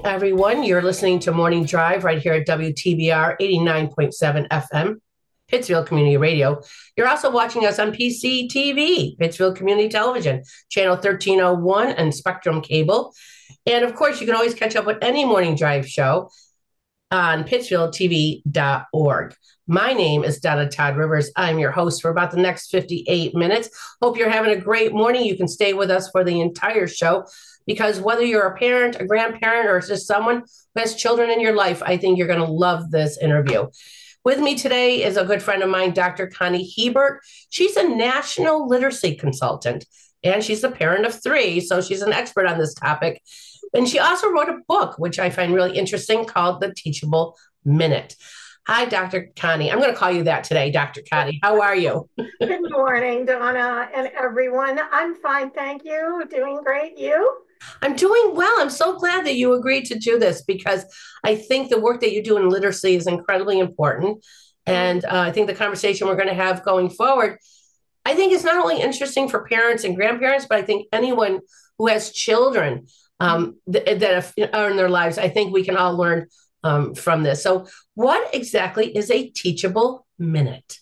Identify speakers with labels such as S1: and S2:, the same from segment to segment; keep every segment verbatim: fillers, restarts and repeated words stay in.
S1: everyone. You're listening to Morning Drive right here at W T B R eighty-nine point seven F M, Pittsfield Community Radio. You're also watching us on P C T V, Pittsfield Community Television, channel thirteen oh one and Spectrum Cable. And of course, you can always catch up with any Morning Drive show on pittsfield t v dot org. My name is Donna Todd Rivers. I'm your host for about the next fifty-eight minutes. Hope you're having a great morning. You can stay with us for the entire show because whether you're a parent, a grandparent, or just someone who has children in your life, I think you're going to love this interview. With me today is a good friend of mine, Doctor Connie Hebert. She's a national literacy consultant, and she's a parent of three, so she's an expert on this topic. And she also wrote a book, which I find really interesting, called The Teachable Minute. Hi, Doctor Connie. I'm going to call you that today, Doctor Connie. How are you?
S2: Good morning, Donna and everyone. I'm fine, thank you. Doing great. You?
S1: I'm doing well. I'm so glad that you agreed to do this because I think the work that you do in literacy is incredibly important. And uh, I think the conversation we're going to have going forward, I think is not only interesting for parents and grandparents, but I think anyone who has children um, th- that are in their lives, I think we can all learn um, from this. So what exactly is a teachable minute?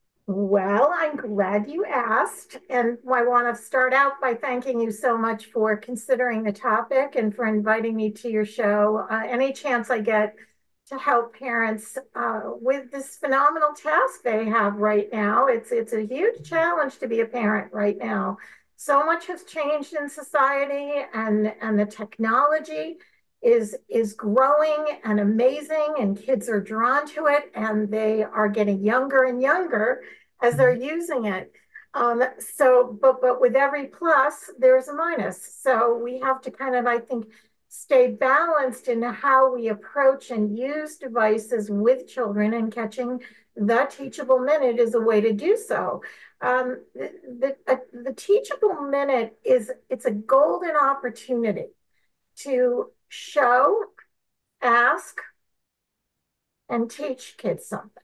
S2: Well, I'm glad you asked. And I want to start out by thanking you so much for considering the topic and for inviting me to your show. Uh, any chance I get to help parents uh, with this phenomenal task they have right now. It's, it's a huge challenge to be a parent right now. So much has changed in society, and, and the technology is, is growing and amazing, and kids are drawn to it, and they are getting younger and younger as they're using it. Um, so, but, but with every plus, there's a minus. So we have to kind of, I think, stay balanced in how we approach and use devices with children, and catching the teachable minute is a way to do so. Um, the, the, uh, the teachable minute is, it's a golden opportunity to show, ask, and teach kids something.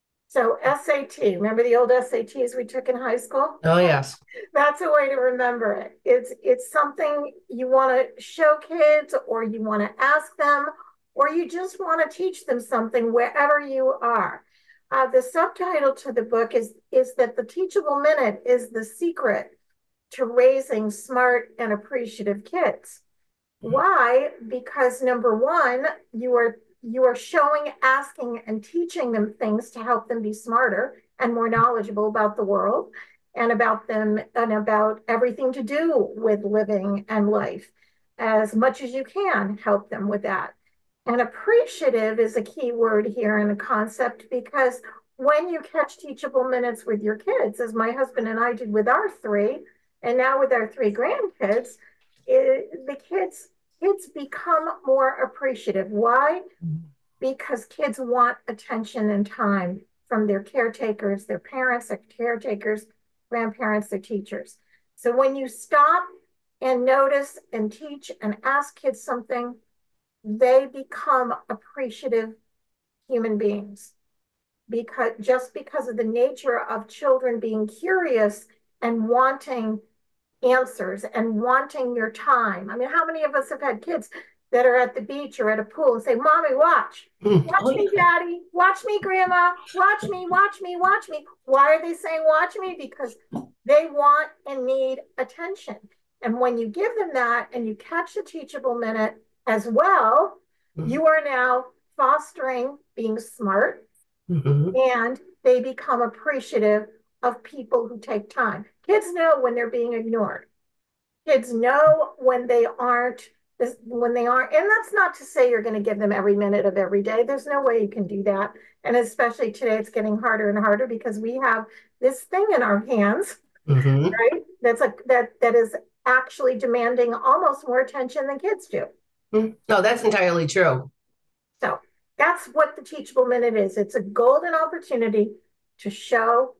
S2: So S A T, remember the old S A Ts we took in high school?
S1: Oh, yes.
S2: That's a way to remember it. It's, it's something you want to show kids, or you want to ask them, or you just want to teach them something wherever you are. Uh, the subtitle to the book is, is that the teachable minute is the secret to raising smart and appreciative kids. Why? Because number one, you are you are showing, asking, and teaching them things to help them be smarter and more knowledgeable about the world and about them and about everything to do with living and life. As much as you can, help them with that. And appreciative is a key word here in the concept, because when you catch teachable minutes with your kids, as my husband and I did with our three, and now with our three grandkids, it, the kids kids become more appreciative. Why? Because kids want attention and time from their caretakers, their parents, their caretakers, grandparents, their teachers. So when you stop and notice and teach and ask kids something, they become appreciative human beings. Because just because of the nature of children being curious and wanting answers and wanting your time. I mean, how many of us have had kids that are at the beach or at a pool and say, Mommy, watch. Watch
S1: Oh,
S2: me,
S1: yeah.
S2: Daddy. Watch me, Grandma. Watch me, watch me, watch me. Why are they saying watch me? Because they want and need attention. And when you give them that and you catch the teachable minute as well, you are now fostering being smart,
S1: Mm-hmm.
S2: and they become appreciative of people who take time. Kids know when they're being ignored. Kids know when they aren't, when they aren't, and that's not to say you're going to give them every minute of every day. There's no way you can do that. And especially today, it's getting harder and harder because we have this thing in our hands,
S1: Mm-hmm.
S2: right? That's a that that is actually demanding almost more attention than kids do.
S1: No, that's entirely true.
S2: So that's what the teachable minute is. It's a golden opportunity to show,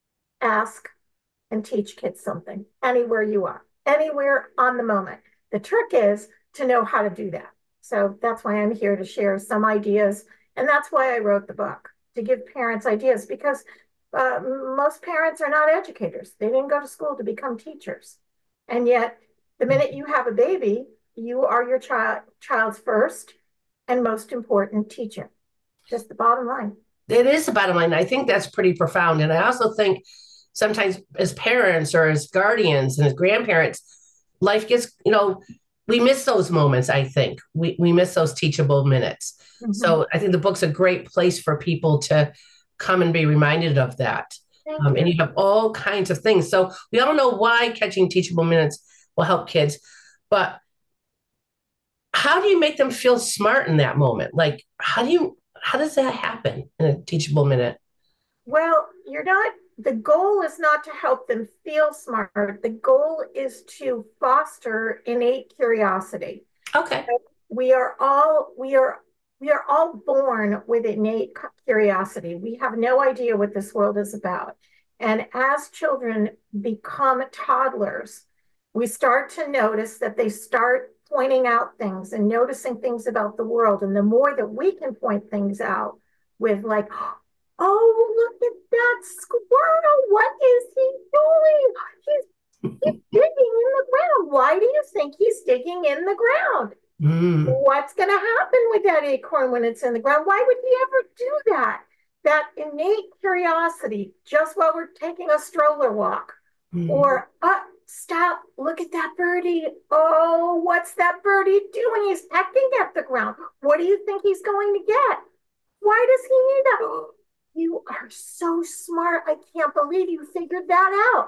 S2: ask, and teach kids something anywhere you are, anywhere on the moment. The trick is to know how to do that. So that's why I'm here to share some ideas. And that's why I wrote the book, to give parents ideas, because uh, most parents are not educators. They didn't go to school to become teachers. And yet, the minute you have a baby, you are your child child's first and most important teacher. Just the bottom line.
S1: It is the bottom line. I think that's pretty profound. And I also think sometimes as parents or as guardians and as grandparents, life gets, you know, we miss those moments, I think. We we miss those teachable minutes.
S2: Mm-hmm.
S1: So I think the book's a great place for people to come and be reminded of that.
S2: Thank
S1: Um, and
S2: you.
S1: you have all kinds of things. So we all know why catching teachable minutes will help kids, but how do you make them feel smart in that moment? Like, how do you, how does that happen in a teachable minute?
S2: Well, you're not, the goal is not to help them feel smart. The goal is to foster innate curiosity.
S1: Okay.
S2: We are all, we are, we are all born with innate curiosity. We have no idea what this world is about. And as children become toddlers, we start to notice that they start pointing out things and noticing things about the world. And the more that we can point things out with, like, oh, look at that squirrel. What is he doing? He's, he's digging in the ground. Why do you think he's digging in the ground?
S1: Mm.
S2: What's going to happen with that acorn when it's in the ground? Why would he ever do that? That innate curiosity, just while we're taking a stroller walk. Mm. Or, uh, stop, look at that birdie. Oh, what's that birdie doing? He's pecking at the ground. What do you think he's going to get? Why does he need that? You are so smart. I can't believe you figured that out.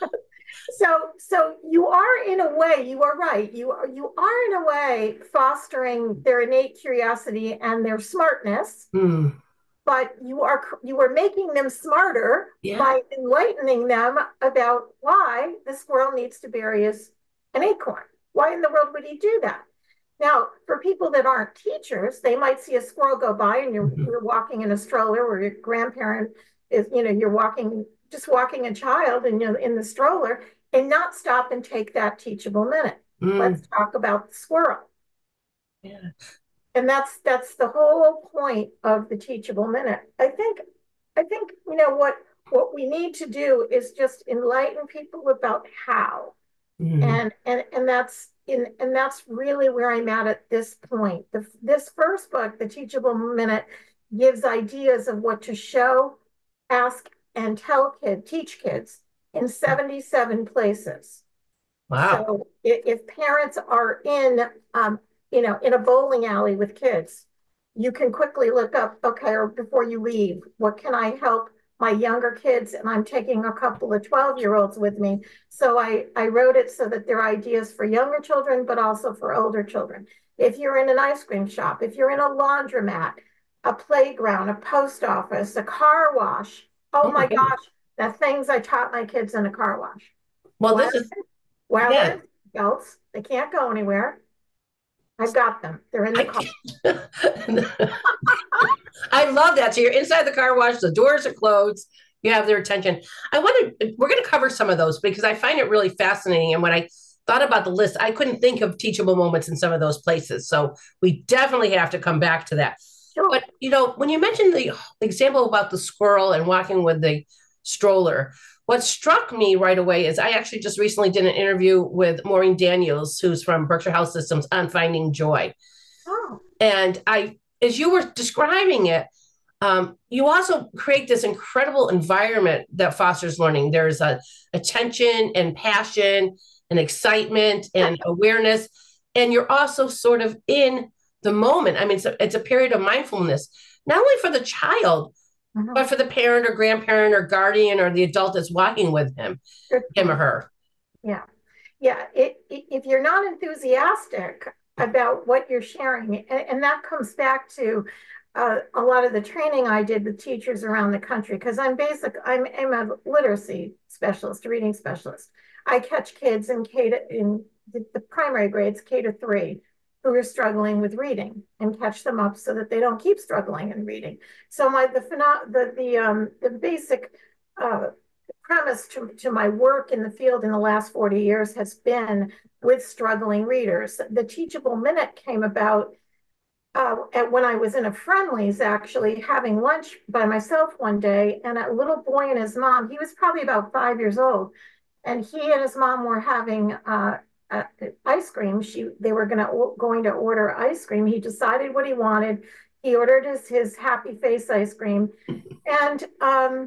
S2: so, so you are, in a way, you are right. You are, you are in a way fostering their innate curiosity and their smartness. Mm. But you are, you are making them smarter, yeah, by enlightening them about why the squirrel needs to bury his an acorn. Why in the world would he do that? Now, for people that aren't teachers, they might see a squirrel go by and you're, mm-hmm. you're walking in a stroller, or your grandparent is, you know, you're walking, just walking a child and you're in the stroller, and not stop and take that teachable minute. Mm. Let's talk about the squirrel. Yeah. And that's that's the whole point of the teachable minute. I think, I think, you know, what, what we need to do is just enlighten people about how. Mm. And, and, and that's, In, and that's really where I'm at at this point. The, this first book, The Teachable Minute, gives ideas of what to show, ask, and tell kids, teach kids in seventy-seven places. Wow. So if, if parents are in, um, you know, in a bowling alley with kids, you can quickly look up, okay, or before you leave, what can I help my younger kids? And I'm taking a couple of twelve year olds with me. So I, I wrote it so that there are ideas for younger children, but also for older children. If you're in an ice cream shop, if you're in a laundromat, a playground, a post office, a car wash, oh, oh my goodness. gosh, the things I taught my kids in a car wash.
S1: Well, this is,
S2: well, yeah. Adults, they can't go anywhere. I've got them. They're in the car.
S1: I love that. So you're inside the car wash, the doors are closed, you have their attention. I want to, we're going to cover some of those because I find it really fascinating. And when I thought about the list, I couldn't think of teachable moments in some of those places. So we definitely have to come back to that. Sure. But, you know, when you mentioned the example about the squirrel and walking with the stroller, what struck me right away is I actually just recently did an interview with Maureen Daniels, who's from Berkshire Health Systems, on finding joy. Oh. And I, as you were describing it, um, you also create this incredible environment that fosters learning. There's a attention and passion and excitement and awareness. And you're also sort of in the moment. I mean, it's a, it's a period of mindfulness, not only for the child, mm-hmm. but for the parent or grandparent or guardian or the adult that's walking with him, him or her.
S2: Yeah. Yeah. It, it, if you're not enthusiastic about what you're sharing, and, and that comes back to uh, a lot of the training I did with teachers around the country, because I'm basic, I'm, I'm a literacy specialist, reading specialist. I catch kids in K to, in the, the primary grades, K to three, who are struggling with reading, and catch them up so that they don't keep struggling in reading. So my the the the um the basic uh, premise to, to my work in the field in the last forty years has been with struggling readers. The Teachable Minute came about uh, at, when I was in a Friendly's, actually having lunch by myself one day, and a little boy and his mom, he was probably about five years old, and he and his mom were having uh, uh, ice cream. She they were gonna going to order ice cream. He decided what he wanted. He ordered his his happy face ice cream, and um,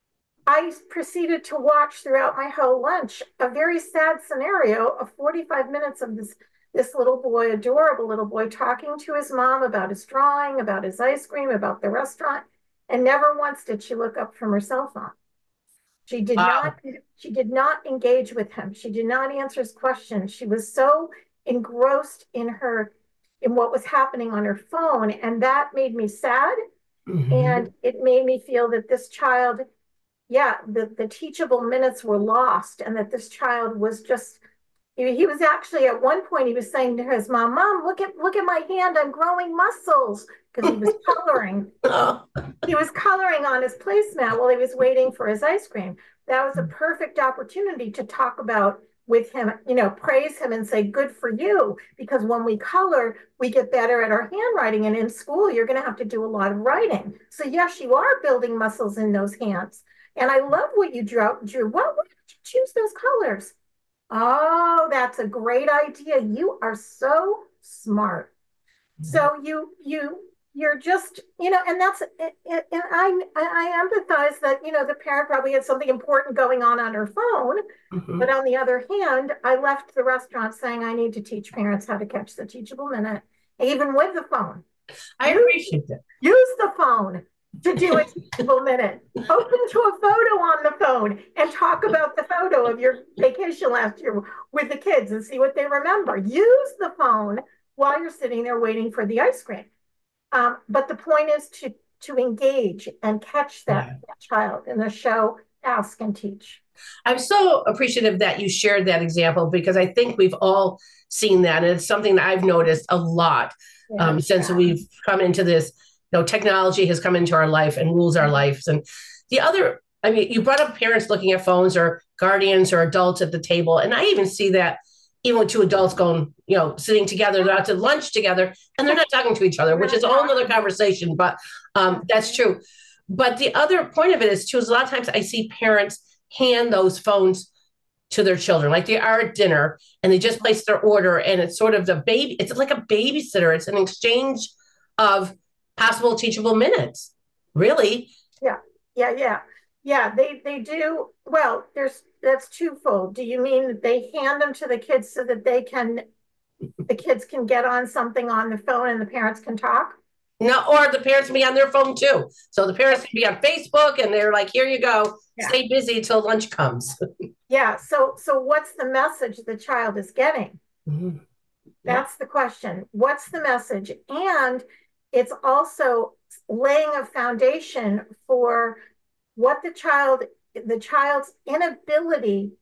S2: I proceeded to watch throughout my whole lunch a very sad scenario of forty-five minutes of this this little boy, adorable little boy, talking to his mom about his drawing, about his ice cream, about the restaurant, and never once did she look up from her cell phone. She did
S1: Wow.
S2: not she did not engage with him. She did not answer his questions. She was so engrossed in her in what was happening on her phone, and that made me sad,
S1: Mm-hmm.
S2: and it made me feel that this child, yeah, the, the teachable minutes were lost, and that this child was just, he, he was actually at one point, he was saying to his mom, Mom, look at look at my hand, I'm growing muscles, because he was coloring.
S1: Oh.
S2: He was coloring on his placemat while he was waiting for his ice cream. That was a perfect opportunity to talk about with him, you know, praise him and say, good for you. Because when we color, we get better at our handwriting. And in school, you're going to have to do a lot of writing. So, yes, you are building muscles in those hands. And I love what you drew. drew. What, why did you choose those colors? Oh, that's a great idea. You are so smart. So you you you're just, you know, and that's, and I I empathize that, you know, the parent probably had something important going on on her phone, but
S1: Mm-hmm.
S2: on the other hand, I left the restaurant saying I need to teach parents how to catch the teachable minute, even with the phone.
S1: I
S2: Use
S1: appreciate that.
S2: use the phone to do a teachable minute. Open to a photo on the phone and talk about the photo of your vacation last year with the kids and see what they remember. Use the phone while you're sitting there waiting for the ice cream. Um, but the point is to to engage and catch that,
S1: Yeah.
S2: that child in the show, ask and teach.
S1: I'm so appreciative that you shared that example because I think we've all seen that. And it's something that I've noticed a lot
S2: Yeah,
S1: um,
S2: it's
S1: since
S2: sad.
S1: we've come into this, you know, technology has come into our life and rules our lives. And the other, I mean, you brought up parents looking at phones or guardians or adults at the table. And I even see that even with two adults going, you know, sitting together, they're out to lunch together and they're not talking to each other,
S2: We're
S1: which
S2: not
S1: is a whole nother
S2: talking.
S1: conversation. But um, that's true. But the other point of it is too, is a lot of times I see parents hand those phones to their children, like they are at dinner and they just place their order and it's sort of the baby, it's like a babysitter. It's an exchange of possible teachable minutes. Really?
S2: Yeah, yeah, yeah. Yeah, they they do. Well, there's that's twofold. Do you mean that they hand them to the kids so that they can the kids can get on something on the phone and the parents can talk?
S1: No, or the parents can be on their phone too. So the parents can be on Facebook and they're like, here you go,
S2: Yeah.
S1: stay busy till lunch comes.
S2: Yeah. So so what's the message the child is getting?
S1: Mhm. Yeah.
S2: That's the question. What's the message? And it's also laying a foundation for what the child, the child's inability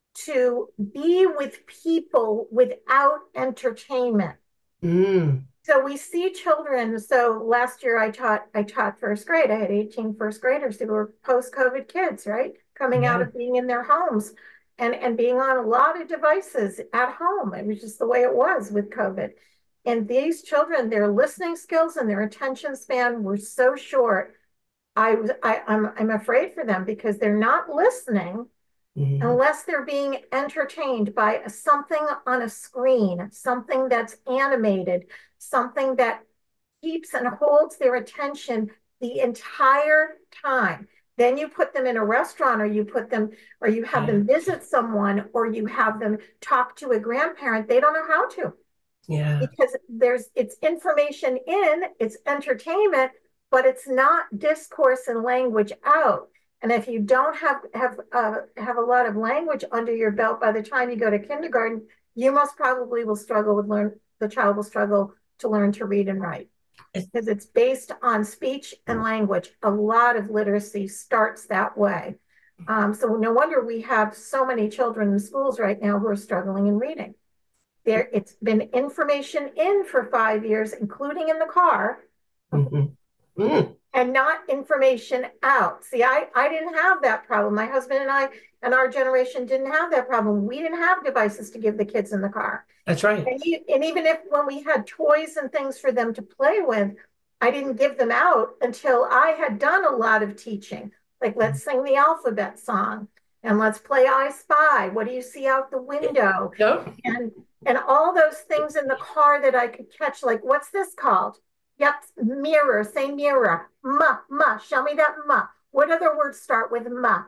S2: to be with people without entertainment.
S1: Mm.
S2: So we see children. So last year I taught I taught first grade. I had eighteen first graders who were post-COVID kids, right? Coming out
S1: Yeah.
S2: of being in their homes and, and being on a lot of devices at home. It was just the way it was with COVID. And these children, their listening skills and their attention span were so short. I was I, I'm I'm afraid for them because they're not listening
S1: Mm.
S2: unless they're being entertained by something on a screen, something that's animated, something that keeps and holds their attention the entire time. Then you put them in a restaurant, or you put them, or you have
S1: Yeah.
S2: them visit someone, or you have them talk to a grandparent. They don't know how to,
S1: Yeah.
S2: because there's it's information in, it's entertainment, but it's not discourse and language out. And if you don't have have uh, have a lot of language under your belt by the time you go to kindergarten, you most probably will struggle with learn. The child will struggle to learn to read and write
S1: It's,
S2: because it's based on speech and language. A lot of literacy starts that way. Um, so no wonder we have so many children in schools right now who are struggling in reading. There, it's been information in for five years, including in the car,
S1: mm-hmm. Mm.
S2: and not information out. See, I, I didn't have that problem. My husband and I and our generation didn't have that problem. We didn't have devices to give the kids in the car.
S1: That's right.
S2: And, he, and even if when we had toys and things for them to play with, I didn't give them out until I had done a lot of teaching. Like, let's sing the alphabet song. and let's play I Spy. What do you see out the window?
S1: Yep.
S2: And and all those things in the car that I could catch, like, what's this called? Yep, mirror, say mirror. Ma, ma, show me that ma. What other words start with ma?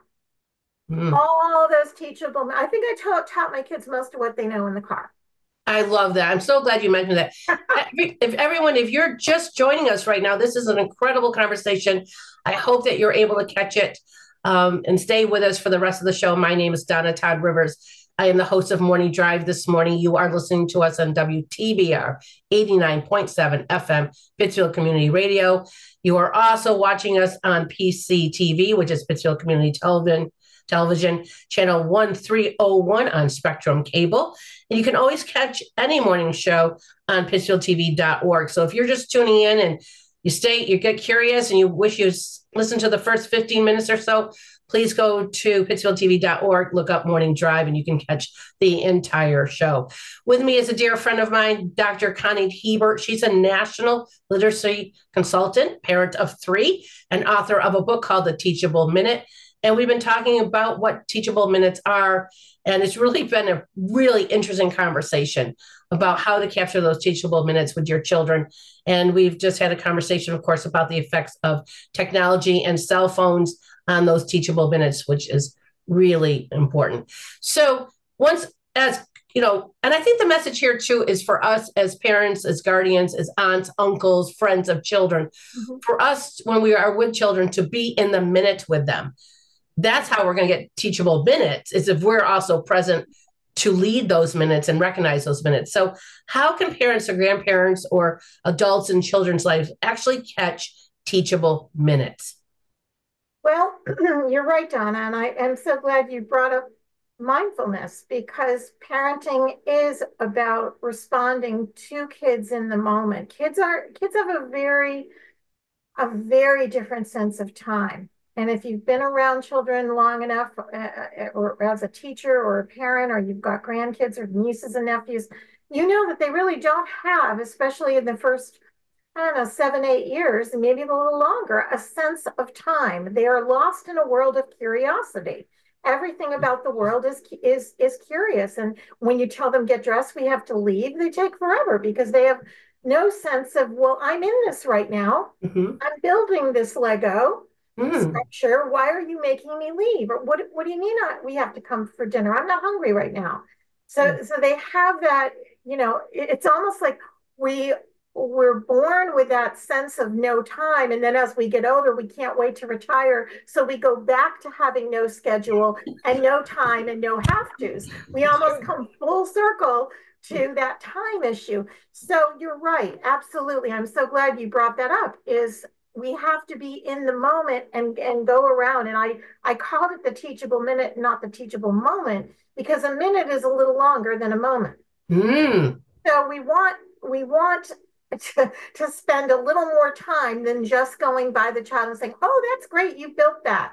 S1: Mm.
S2: All those teachable. I think I taught, taught my kids most of what they know in the car.
S1: I love that. I'm so glad you mentioned that. If everyone, if you're just joining us right now, this is an incredible conversation. I hope that you're able to catch it um, and stay with us for the rest of the show. My name is Donna Todd Rivers. I am the host of Morning Drive this morning. You are listening to us on W T B R eighty-nine point seven F M, Pittsfield Community Radio. You are also watching us on P C T V, which is Pittsfield Community Television, television channel one three oh one on Spectrum Cable. And you can always catch any morning show on pittsfield t v dot org. So if you're just tuning in and you stay, you get curious and you wish you listened to the first fifteen minutes or so, please go to pittsfield t v dot org, look up Morning Drive, and you can catch the entire show. With me is a dear friend of mine, Doctor Connie Hebert. She's a national literacy consultant, parent of three, and author of a book called The Teachable Minute. And we've been talking about what teachable minutes are. And it's really been a really interesting conversation about how to capture those teachable minutes with your children. And we've just had a conversation, of course, about the effects of technology and cell phones on those teachable minutes, which is really important. So once, as you know, and I think the message here too is for us as parents, as guardians, as aunts, uncles, friends of children, mm-hmm. for us when we are with children to be in the minute with them. That's how we're going to get teachable minutes, is if we're also present to lead those minutes and recognize those minutes. So how can parents or grandparents or adults in children's lives actually catch teachable minutes?
S2: Well, you're right, Donna, and I am so glad you brought up mindfulness, because parenting is about responding to kids in the moment. Kids are kids have a very a very different sense of time. And if you've been around children long enough, uh, or as a teacher or a parent, or you've got grandkids or nieces and nephews, you know that they really don't have, especially in the first, I don't know, seven, eight years, and maybe a little longer, a sense of time. They are lost in a world of curiosity. Everything about the world is is is curious. And when you tell them get dressed, we have to leave, they take forever, because they have no sense of, well, I'm in this right now. Mm-hmm. I'm building this Lego Mm. structure. Why are you making me leave? Or what, what do you mean I, we have to come for dinner? I'm not hungry right now. So, mm. so they have that, you know, it, it's almost like we we're born with that sense of no time. And then as we get older, we can't wait to retire. So we go back to having no schedule and no time and no have-tos. We almost come full circle to that time issue. So you're right. Absolutely. I'm so glad you brought that up, is we have to be in the moment and, and go around. And I, I called it the teachable minute, not the teachable moment, because a minute is a little longer than a moment. Mm. So we want, we want to, to spend a little more time than just going by the child and saying, oh, that's great, you built that.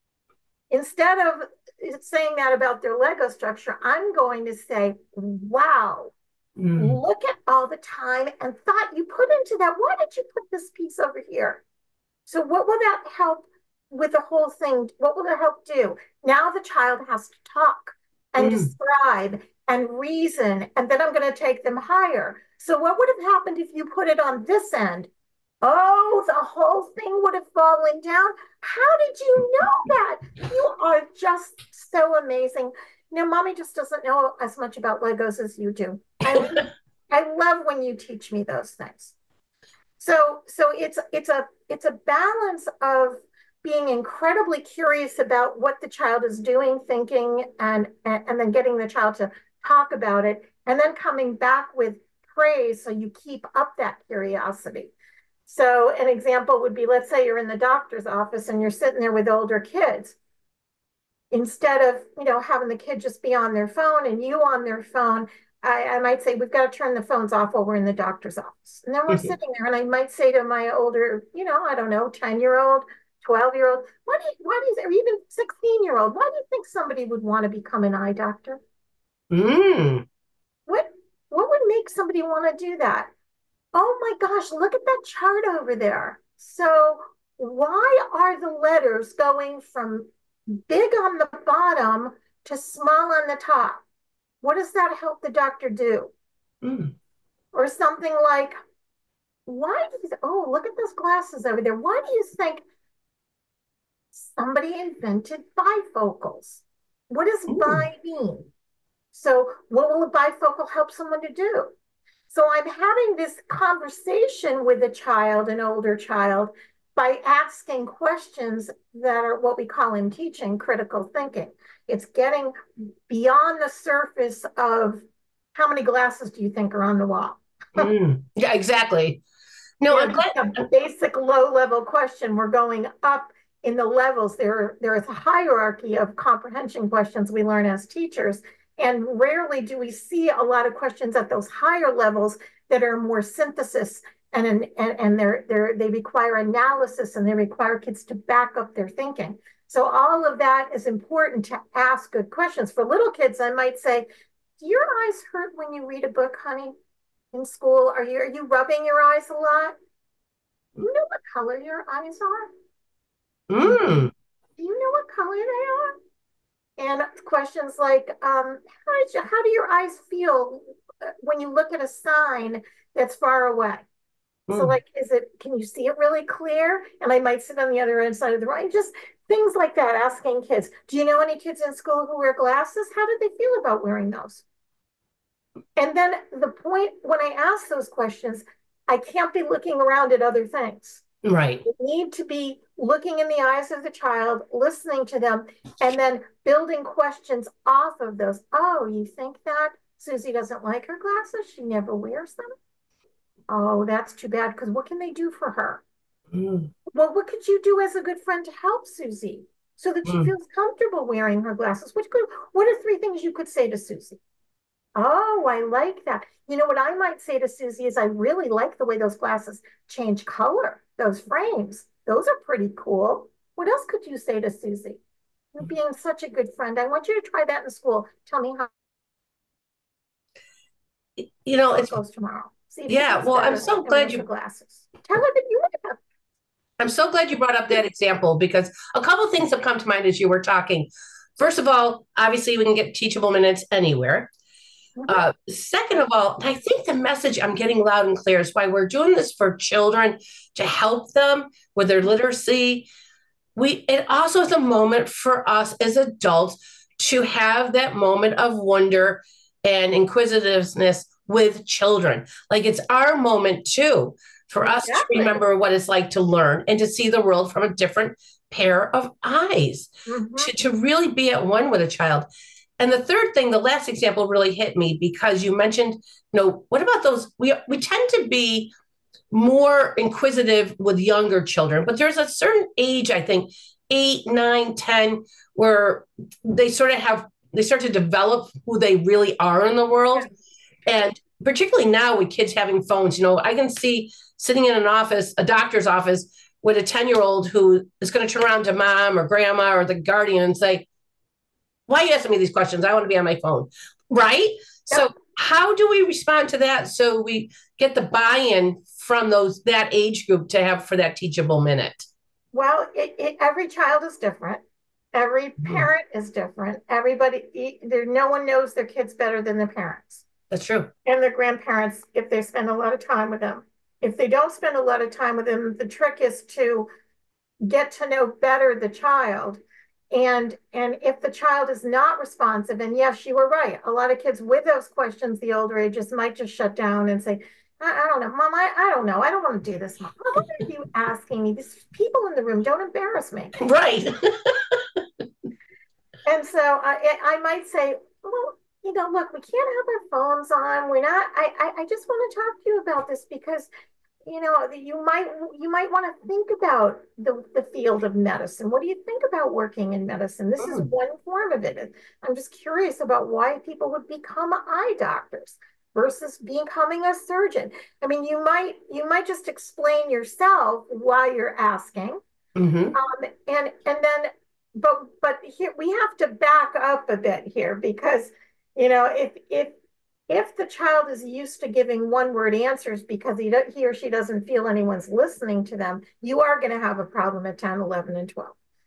S2: Instead of saying that about their Lego structure, I'm going to say, wow, mm. look at all the time and thought you put into that. Why did you put this piece over here? So what will that help with the whole thing? What will it help do? Now the child has to talk and mm. describe and reason, and then I'm going to take them higher. So what would have happened if you put it on this end? Oh, the whole thing would have fallen down. How did you know that? You are just so amazing. You know, mommy just doesn't know as much about Legos as you do. I, I love when you teach me those things. So, so it's it's a it's a balance of being incredibly curious about what the child is doing, thinking, and, and, and then getting the child to talk about it, and then coming back with praise so you keep up that curiosity. So an example would be, let's say you're in the doctor's office and you're sitting there with older kids. Instead of, you know, having the kid just be on their phone and you on their phone, I, I might say, we've got to turn the phones off while we're in the doctor's office. And then we're mm-hmm. sitting there, and I might say to my older, you know, I don't know, ten-year-old, twelve-year-old, why do you, why do you, or even sixteen-year-old, why do you think somebody would want to become an eye doctor? Mm. What, what would make somebody want to do that? Oh my gosh, look at that chart over there. So why are the letters going from big on the bottom to small on the top. What does that help the doctor do?
S1: Mm.
S2: Or something like, why do you, oh, look at those glasses over there. Why do you think somebody invented bifocals? What does
S1: Mm.
S2: bi mean? So, what will a bifocal help someone to do? So, I'm having this conversation with a child, an older child, by asking questions that are what we call in teaching critical thinking. It's getting beyond the surface of how many glasses do you think are on the wall?
S1: Mm. Yeah, exactly. No, I'm
S2: They're
S1: glad.
S2: just a basic low level question. We're going up in the levels. There, there is a hierarchy of comprehension questions we learn as teachers. And rarely do we see a lot of questions at those higher levels that are more synthesis and, and, and they're, they're, they require analysis and they require kids to back up their thinking. So all of that is important to ask good questions. For little kids, I might say, do your eyes hurt when you read a book, honey? In school, are you are you rubbing your eyes a lot? Do you know what color your eyes are?
S1: Mm.
S2: Do you know what color they are? And questions like, um, how, did you, how do your eyes feel when you look at a sign that's far away? So,
S1: Mm.
S2: like, is it, can you see it really clear? And I might sit on the other end side of the room. Just things like that, asking kids, do you know any kids in school who wear glasses? How did they feel about wearing those? And then the point when I ask those questions, I can't be looking around at other things.
S1: Right.
S2: You need to be looking in the eyes of the child, listening to them, and then building questions off of those. Oh, you think that Susie doesn't like her glasses? She never wears them? Oh, that's too bad because what can they do for her?
S1: Mm.
S2: Well, what could you do as a good friend to help Susie so that she
S1: Mm.
S2: feels comfortable wearing her glasses? Which could, what are three things you could say to Susie? Oh, I like that. You know what I might say to Susie is I really like the way those glasses change color, those frames. Those are pretty cool. What else could you say to Susie? You're being such a good friend. I want you to try that in school. Tell me how
S1: You know,
S2: it
S1: it's
S2: goes tomorrow. See if she
S1: yeah.
S2: feels
S1: Well, I'm
S2: better
S1: so
S2: and
S1: glad
S2: wears her
S1: you.
S2: glasses. Tell her that you like her.
S1: I'm so glad you brought up that example because a couple things have come to mind as you were talking. First of all, obviously, we can get teachable minutes anywhere.
S2: Mhm.
S1: Uh, second of all, I think the message I'm getting loud and clear is why we're doing this for children to help them with their literacy. We it also is a moment for us as adults to have that moment of wonder and inquisitiveness with children. Like it's our moment too for us to
S2: Exactly.
S1: remember what it's like to learn and to see the world from a different pair of eyes,
S2: Mm-hmm.
S1: to, to really be at one with a child. And the third thing, the last example really hit me because you mentioned, you know, what about those? We we tend to be more inquisitive with younger children, but there's a certain age, I think, eight, nine, ten, where they sort of have they start to develop who they really are in the world.
S2: Yes.
S1: And particularly now with kids having phones, you know, I can see sitting in an office, a doctor's office, with a ten year old who is going to turn around to mom or grandma or the guardian and say, why are you asking me these questions? I want to be on my phone. Right.
S2: Yep.
S1: So how do we respond to that so we get the buy-in from those that age group to have for that teachable minute?
S2: Well, it, it, every child is different. Every
S1: Mm,
S2: parent is different. Everybody, there, no one knows their kids better than their parents
S1: that's true.
S2: and their grandparents if they spend a lot of time with them. If they don't spend a lot of time with them, the trick is to get to know better the child. And and if the child is not responsive, and yes, you were right. A lot of kids with those questions, the older ages might just shut down and say, I, I don't know, mom, I, I don't know. I don't want to do this, mom. Why are you asking me? These people in the room, don't embarrass me.
S1: Right.
S2: And so I, I might say, well, you know, look, we can't have our phones on. We're not, I, I, I just want to talk to you about this because you know you might you might want to think about the, the field of medicine. What do you think about working in medicine? This is
S1: Mm,
S2: one form of it. I'm just curious about why people would become eye doctors versus becoming a surgeon. I mean, you might you might just explain yourself why you're asking,
S1: mm-hmm.
S2: um, and and then but but here we have to back up a bit here because you know if if if the child is used to giving one word answers because he, he or she doesn't feel anyone's listening to them, you are going to have a problem at ten, eleven, and twelve.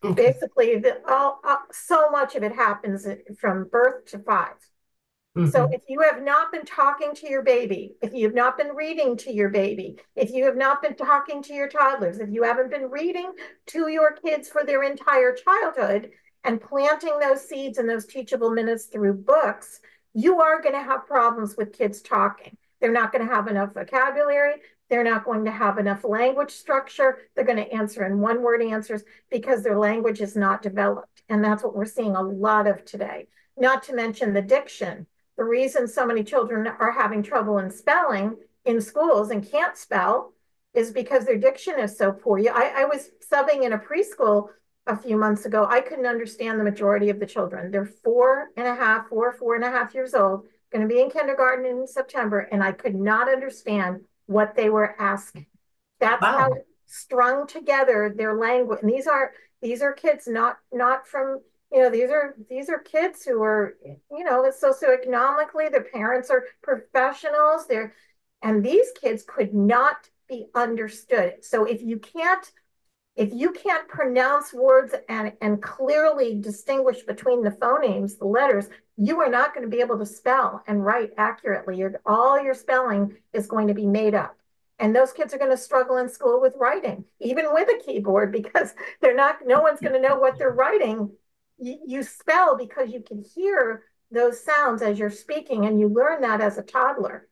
S2: Okay. Basically, the, all, uh, so much of it happens from birth to five. Mm-hmm. So if you have not been talking to your baby, if you have not been reading to your baby, if you have not been talking to your toddlers, if you haven't been reading to your kids for their entire childhood and planting those seeds and those teachable minutes through books, you are going to have problems with kids talking. They're not going to have enough vocabulary. They're not going to have enough language structure. They're going to answer in one-word answers because their language is not developed. And that's what we're seeing a lot of today. Not to mention the diction. The reason so many children are having trouble in spelling in schools and can't spell is because their diction is so poor. I, I was subbing in a preschool a few months ago. I couldn't understand the majority of the children. They're four and a half, four, four and a half years old, going to be in kindergarten in September, and I could not understand what they were asking. That's wow. how strung together their language. And these are these are kids not not from You know, these are these are kids who are, you know, socioeconomically, their parents are professionals. They're, and these kids could not be understood. So if you can't, if you can't pronounce words and, and clearly distinguish between the phonemes, the letters, you are not going to be able to spell and write accurately. Your, all your spelling is going to be made up. And those kids are going to struggle in school with writing, even with a keyboard, because they're not, no one's going to know what they're writing. You spell because you can hear those sounds as you're speaking, and you learn that as a toddler.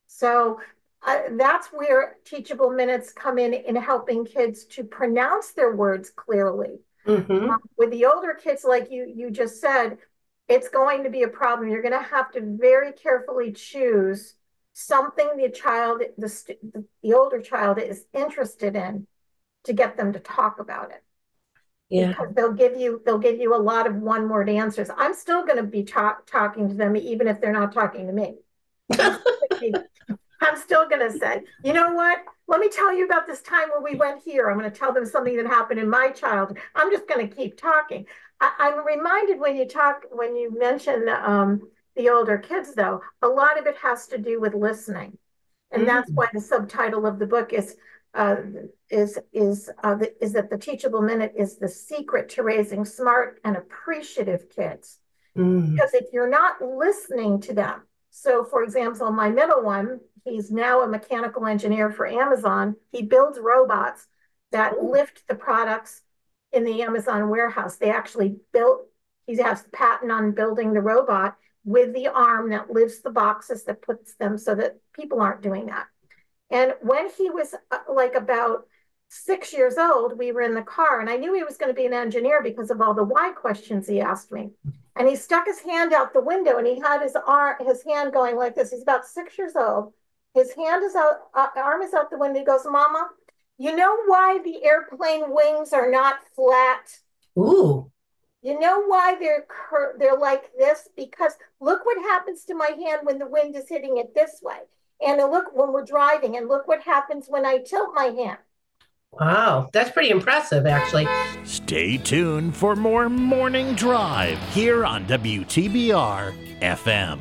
S2: So uh, that's where teachable minutes come in, in helping kids to pronounce their words clearly. Mm-hmm. Uh, with the older kids, like you, you just said, it's going to be a problem. You're going to have to very carefully choose something the child, the, the older child is interested in to get them to talk about it. Yeah. Because they'll give you they'll give you a lot of one word answers. I'm still going to be talk, talking to them even if they're not talking to me. I'm still going to say, you know what? Let me tell you about this time when we went here. I'm going to tell them something that happened in my childhood. I'm just going to keep talking. I, I'm reminded when you talk when you mention um, the older kids, though, a lot of it has to do with listening, and mm-hmm. that's why the subtitle of the book is. Uh, is is uh, the, is that the teachable minute is the secret to raising smart and appreciative kids. Mm. Because if you're not listening to them, so for example, my middle one, he's now a mechanical engineer for Amazon. He builds robots that oh. lift the products in the Amazon warehouse. They actually built. He has the patent on building the robot with the arm that lifts the boxes that puts them so that people aren't doing that. And when he was uh, like about six years old, we were in the car, and I knew he was going to be an engineer because of all the why questions he asked me. And he stuck his hand out the window, and he had his arm, his hand going like this. He's about six years old. His hand is out, uh, arm is out the window. He goes, "Mama, you know why the airplane wings are not flat?
S1: Ooh.
S2: You know why they're cur- they're like this? Because look what happens to my hand when the wind is hitting it this way. And look when we're driving, and look what happens when I tilt my hand."
S1: Wow, that's pretty impressive, actually.
S3: Stay tuned for more Morning Drive here on W T B R F M.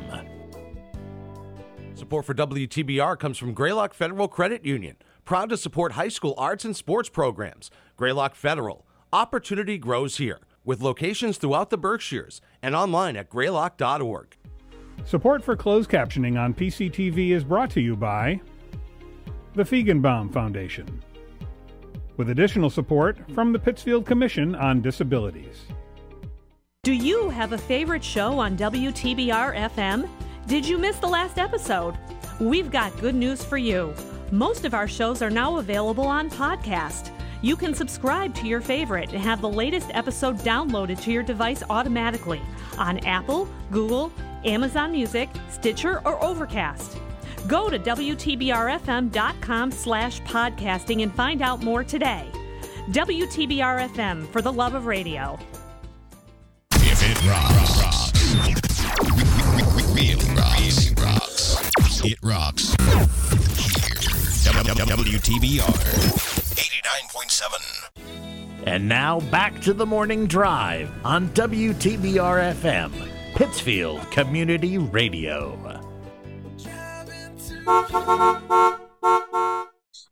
S4: Support for W T B R comes from Greylock Federal Credit Union, proud to support high school arts and sports programs. Greylock Federal, opportunity grows here, with locations throughout the Berkshires and online at greylock dot org.
S5: Support for closed captioning on P C T V is brought to you by the Feigenbaum Foundation, with additional support from the Pittsfield Commission on Disabilities.
S6: Do you have a favorite show on W T B R F M? Did you miss the last episode? We've got good news for you. Most of our shows are now available on podcast. You can subscribe to your favorite and have the latest episode downloaded to your device automatically on Apple, Google, Amazon Music, Stitcher, or Overcast. Go to W T B R F M dot com slash podcasting and find out more today. W T B R F M, for the love of radio.
S7: If it rocks, really rocks, rocks. It rocks. Here, W T B R eighty-nine point seven.
S3: And now back to the Morning Drive on W T B R F M. Pittsfield Community Radio.
S1: Everyone's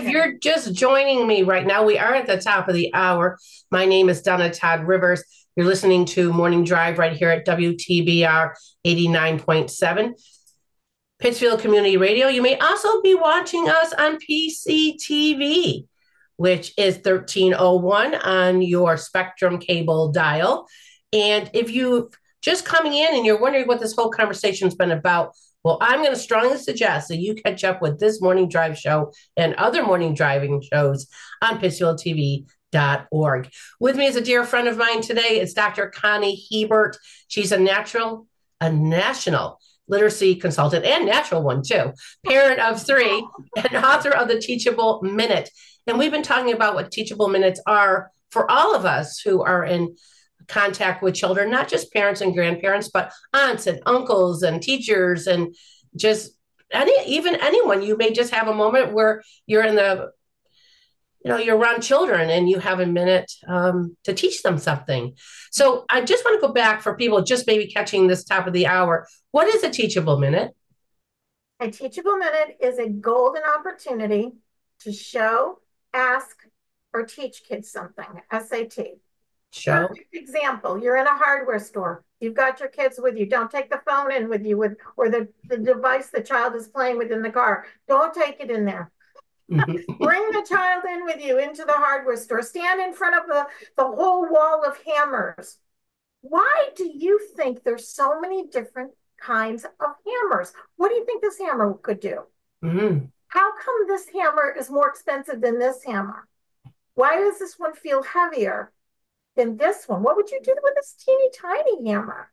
S1: if you're just joining me right now, we are at the top of the hour. My name is Donna Todd Rivers. You're listening to Morning Drive right here at W T B R eighty-nine point seven, Pittsfield Community Radio. You may also be watching us on P C T V, which is thirteen oh one on your Spectrum cable dial. And if you just coming in and you're wondering what this whole conversation's been about, well, I'm going to strongly suggest that you catch up with this morning drive show and other morning driving shows on pittsfield t v dot org. With me is a dear friend of mine today. It's Doctor Connie Hebert. She's a natural, a national literacy consultant and natural one too, parent of three, and author of the Teachable Minute. And we've been talking about what Teachable Minutes are for all of us who are in contact with children, not just parents and grandparents, but aunts and uncles and teachers and just any, even anyone. You may just have a moment where you're in the, you know, you're around children and you have a minute um, to teach them something. So I just want to go back for people just maybe catching this top of the hour. What is a Teachable Minute?
S2: A Teachable Minute is a golden opportunity to show, ask, or teach kids something. S A T.
S1: Show.
S2: Perfect example. You're in a hardware store. You've got your kids with you. Don't take the phone in with you with or the, the device the child is playing with in the car. Don't take it in there. Bring the child in with you into the hardware store. Stand in front of the, the whole wall of hammers. Why do you think there's so many different kinds of hammers? What do you think this hammer could do?
S1: Mm-hmm.
S2: How come this hammer is more expensive than this hammer? Why does this one feel heavier than this one? What would you do with this teeny tiny hammer?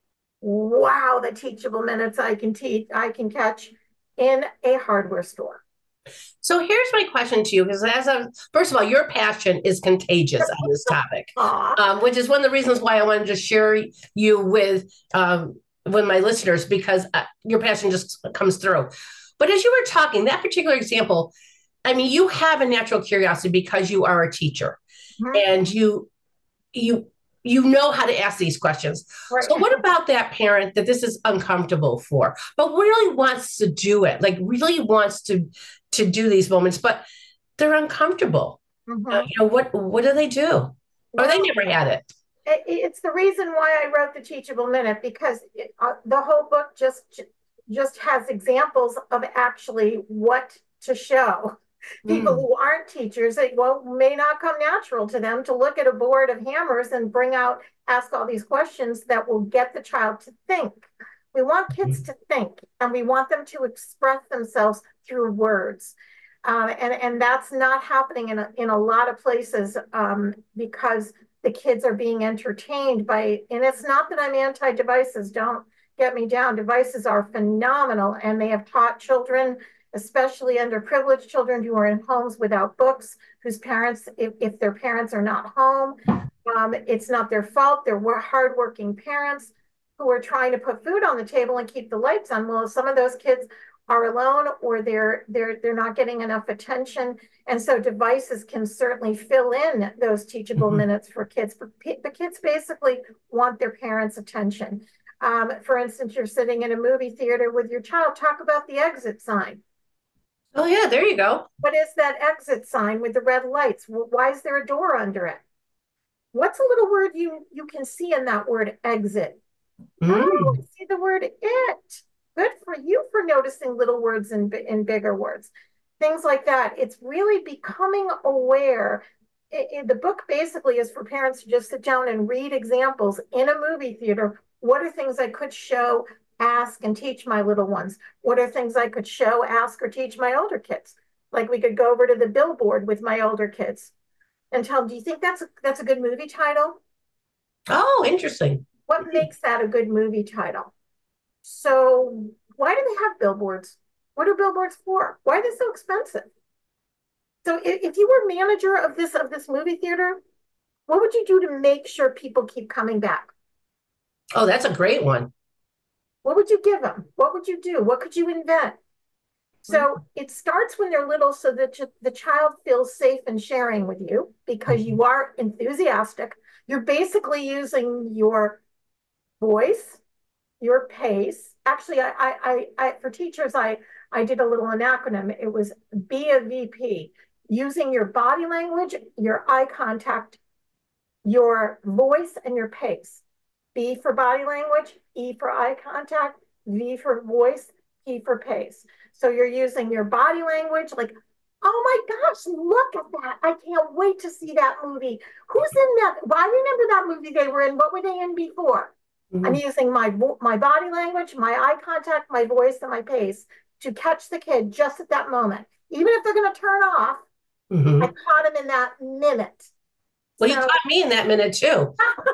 S2: Wow, the Teachable Minutes I can teach, I can catch in a hardware store.
S1: So here's my question to you, because as a first of all, your passion is contagious on this topic, um, which is one of the reasons why I wanted to share you with um, with my listeners, because uh, your passion just comes through. But as you were talking, that particular example, I mean, you have a natural curiosity because you are a teacher, mm-hmm. and you you you know how to ask these questions. Right. So what about that parent that this is uncomfortable for, but really wants to do it, like really wants to to do these moments, but they're uncomfortable? Mm-hmm. Uh, you know, what what do they do? Well, or they never had it.
S2: it. It's the reason why I wrote the Teachable Minute, because it, uh, the whole book just just has examples of actually what to show. People mm. who aren't teachers, it well, may not come natural to them to look at a board of hammers and bring out, ask all these questions that will get the child to think. We want kids to think, and we want them to express themselves through words. Um, and, and that's not happening in a, in a lot of places um, because the kids are being entertained by, and it's not that I'm anti-devices, don't get me down. Devices are phenomenal, and they have taught children, especially underprivileged children who are in homes without books, whose parents, if, if their parents are not home, um, it's not their fault. They're hardworking parents who are trying to put food on the table and keep the lights on. Well, some of those kids are alone, or they're they're they're not getting enough attention, and so devices can certainly fill in those teachable mm-hmm. minutes for kids. But the kids basically want their parents' attention. Um, for instance, you're sitting in a movie theater with your child. Talk about the exit sign.
S1: Oh, yeah, there you go.
S2: What is that exit sign with the red lights? Why is there a door under it? What's a little word you, you can see in that word exit? Mm. Oh, see the word it. Good for you for noticing little words in, in bigger words. Things like that. It's really becoming aware. It, it, the book basically is for parents to just sit down and read examples in a movie theater. What are things I could show, ask, and teach my little ones? What are things I could show, ask, or teach my older kids? Like we could go over to the billboard with my older kids and tell them, do you think that's a, that's a good movie title?
S1: Oh, interesting.
S2: What mm-hmm. makes that a good movie title? So why do they have billboards? What are billboards for? Why are they so expensive? So if, if you were manager of this, of this movie theater, what would you do to make sure people keep coming back?
S1: Oh, that's a great one.
S2: What would you give them? What would you do? What could you invent? So it starts when they're little so that the child feels safe in sharing with you because you are enthusiastic. You're basically using your voice, your pace, actually, I, I, I, I, for teachers, I, I did a little acronym. It was be a V P, using your body language, your eye contact, your voice, and your pace. B for body language, E for eye contact, V for voice, P for pace. So you're using your body language, like, oh my gosh, look at that. I can't wait to see that movie. Who's in that? Well, I remember that movie they were in. What were they in before? Mm-hmm. I'm using my my body language, my eye contact, my voice, and my pace to catch the kid just at that moment. Even if they're going to turn off, mm-hmm. I caught him in that minute.
S1: Well, so, you caught me in that minute too.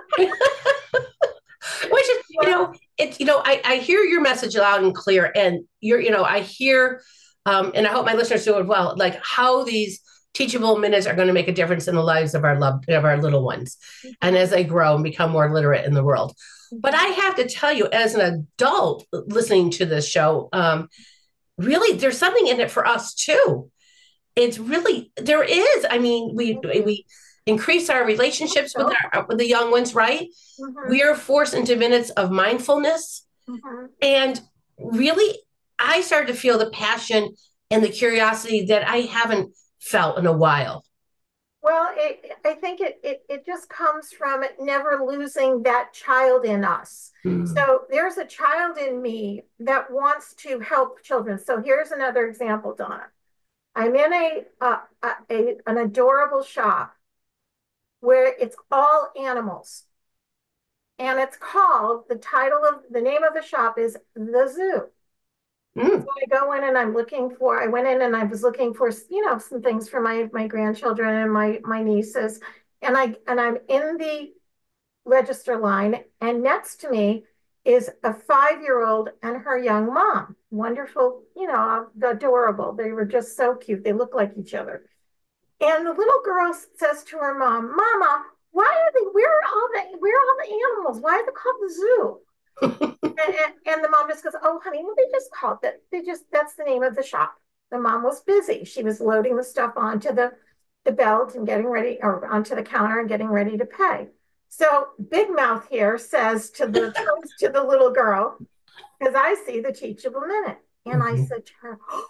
S1: Which is, you know, it, you know, I, I hear your message loud and clear, and you're, you know, I hear, um, and I hope my listeners do as well, like how these teachable minutes are going to make a difference in the lives of our loved, of our little ones, mm-hmm. and as they grow and become more literate in the world. But I have to tell you, as an adult listening to this show, um, really, there's something in it for us too. It's really, there is. I mean, we we. increase our relationships with our with the young ones, right? Mm-hmm. We are forced into minutes of mindfulness. Mm-hmm. And really, I started to feel the passion and the curiosity that I haven't felt in a while.
S2: Well, it, I think it, it it just comes from never losing that child in us. Mm-hmm. So there's a child in me that wants to help children. So here's another example, Donna. I'm in a, uh, a, a an adorable shop where it's all animals. And it's called, the title of, the name of the shop is The Zoo. Mm. So I go in and I'm looking for, I went in and I was looking for, you know, some things for my, my grandchildren and my, my nieces. And, I, and I'm in the register line, and next to me is a five-year-old and her young mom. Wonderful, you know, adorable. They were just so cute. They look like each other. And the little girl says to her mom, Mama, why are they, where are all the, where are all the animals? Why are they called the zoo? and, and, and the mom just goes, oh, honey, well, they just called it. They just, that's the name of the shop. The mom was busy. She was loading the stuff onto the, the belt and getting ready, or onto the counter and getting ready to pay. So Big Mouth here says to the, to the little girl, because I see the teachable minute. And mm-hmm. I said to her, oh,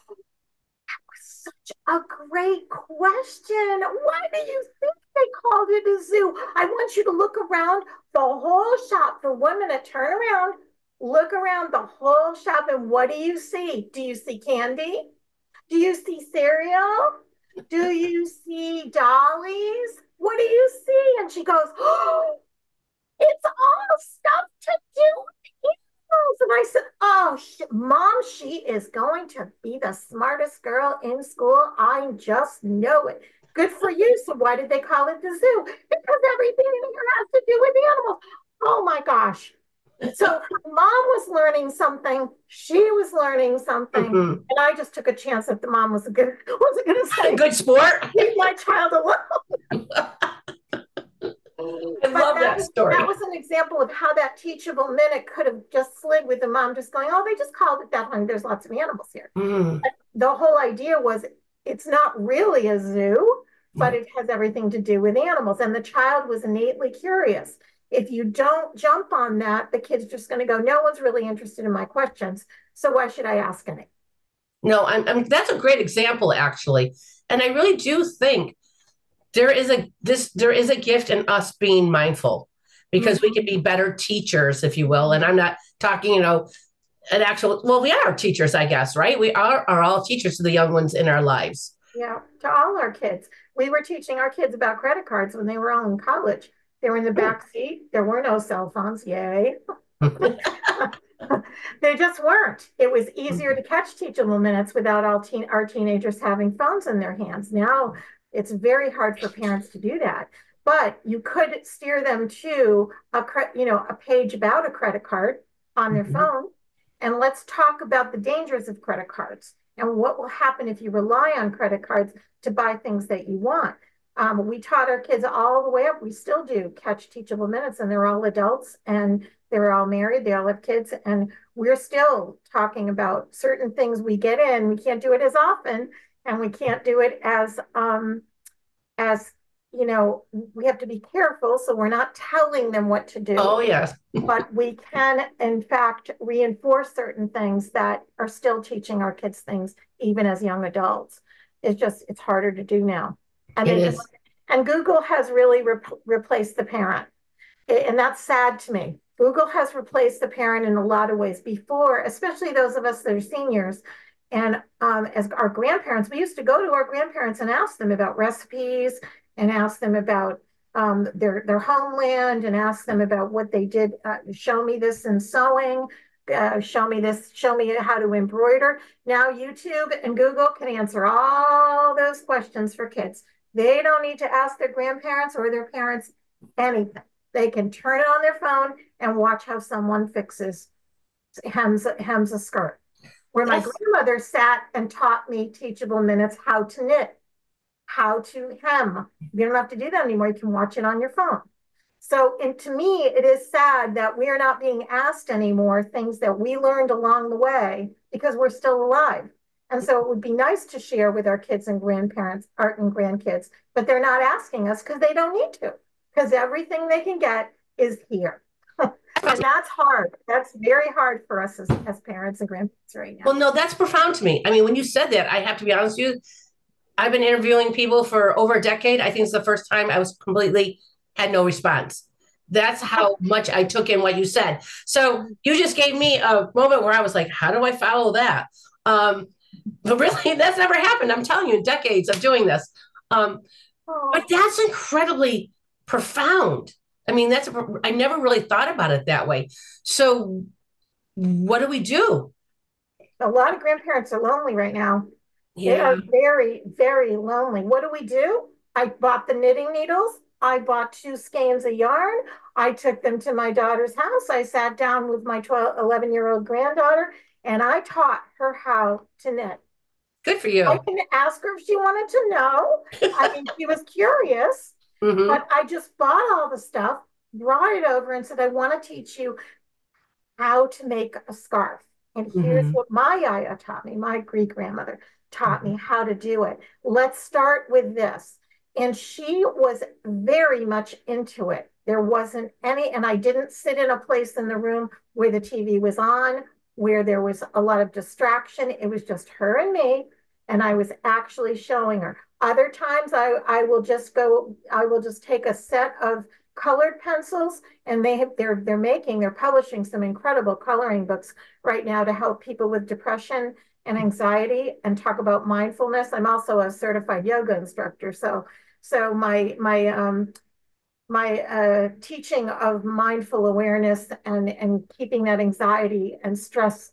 S2: such a great question. Why do you think they called it a zoo? I want you to look around the whole shop for one minute. Turn around, look around the whole shop, and what do you see? Do you see candy? Do you see cereal? Do you see dollies? What do you see? And she goes, oh, it's all stuff to do with animals. And I said, oh, sh- Mom, she is going to be the smartest girl in school. I just know it. Good for you. So why did they call it the zoo? Because everything in here has to do with animals. Oh my gosh. So Mom was learning something. She was learning something. Mm-hmm. And I just took a chance that the mom was a good, wasn't going to say,
S1: good sport.
S2: Leave my child alone.
S1: I love that, that story.
S2: That was an example of how that teachable minute could have just slid with the mom just going, oh, they just called it that one. There's lots of animals here. Mm. The whole idea was it's not really a zoo, but it has everything to do with animals. And the child was innately curious. If you don't jump on that, the kid's just going to go, no one's really interested in my questions, so why should I ask any?
S1: No, I'm, I'm, that's a great example, actually. And I really do think there is a this there is a gift in us being mindful, because mm-hmm. we can be better teachers, if you will. And I'm not talking, you know, an actual, well, we are teachers, I guess, right? We are, are all teachers to the young ones in our lives.
S2: Yeah, to all our kids. We were teaching our kids about credit cards when they were all in college. They were in the back seat. There were no cell phones. Yay. They just weren't. It was easier to catch teachable minutes without all teen, our teenagers having phones in their hands. Now it's very hard for parents to do that. But you could steer them to a, you know, a page about a credit card on their mm-hmm. phone. And let's talk about the dangers of credit cards and what will happen if you rely on credit cards to buy things that you want. Um, we taught our kids all the way up. We still do catch teachable minutes, and they're all adults and they're all married. They all have kids, and we're still talking about certain things we get in. We can't do it as often, and we can't do it as um, as you know, we have to be careful. So we're not telling them what to do.
S1: Oh, yes.
S2: But we can, in fact, reinforce certain things that are still teaching our kids things, even as young adults. It's just, it's harder to do now. I mean,
S1: it is.
S2: And Google has really re- replaced the parent. And that's sad to me. Google has replaced the parent in a lot of ways. Before, especially those of us that are seniors, and um, as our grandparents, we used to go to our grandparents and ask them about recipes and ask them about um, their, their homeland and ask them about what they did. Uh, show me this in sewing, uh, show me this, show me how to embroider. Now YouTube and Google can answer all those questions for kids. They don't need to ask their grandparents or their parents anything. They can turn it on their phone and watch how someone fixes, hems, hems a skirt. Where my yes. grandmother sat and taught me teachable minutes how to knit, how to hem. You don't have to do that anymore. You can watch it on your phone. So, and to me, it is sad that we are not being asked anymore things that we learned along the way because we're still alive. And so it would be nice to share with our kids and grandparents, art and grandkids, but they're not asking us because they don't need to, because everything they can get is here. And that's hard. That's very hard for us as, as parents and grandparents right now.
S1: Well, no, that's profound to me. I mean, when you said that, I have to be honest with you, I've been interviewing people for over a decade. I think it's the first time I was completely, had no response. That's how much I took in what you said. So you just gave me a moment where I was like, how do I follow that? Um, but really, that's never happened. I'm telling you, in decades of doing this. Um, but that's incredibly profound. I mean, that's, a, I never really thought about it that way. So what do we do?
S2: A lot of grandparents are lonely right now.
S1: Yeah.
S2: They are very, very lonely. What do we do? I bought the knitting needles. I bought two skeins of yarn. I took them to my daughter's house. I sat down with my twelve, eleven year old granddaughter and I taught her how to knit.
S1: Good for you.
S2: I didn't ask her if she wanted to know. I mean, she was curious. Mm-hmm. But I just bought all the stuff, brought it over and said, I want to teach you how to make a scarf. And here's mm-hmm. what my Yaya taught me, my Greek grandmother taught mm-hmm. me how to do it. Let's start with this. And she was very much into it. There wasn't any, and I didn't sit in a place in the room where the T V was on, where there was a lot of distraction. It was just her and me. And I was actually showing her. Other times I, I will just go, I will just take a set of colored pencils and they have, they're, they're making, they're publishing some incredible coloring books right now to help people with depression and anxiety and talk about mindfulness. I'm also a certified yoga instructor. So, so my, my, um, my uh, teaching of mindful awareness and, and keeping that anxiety and stress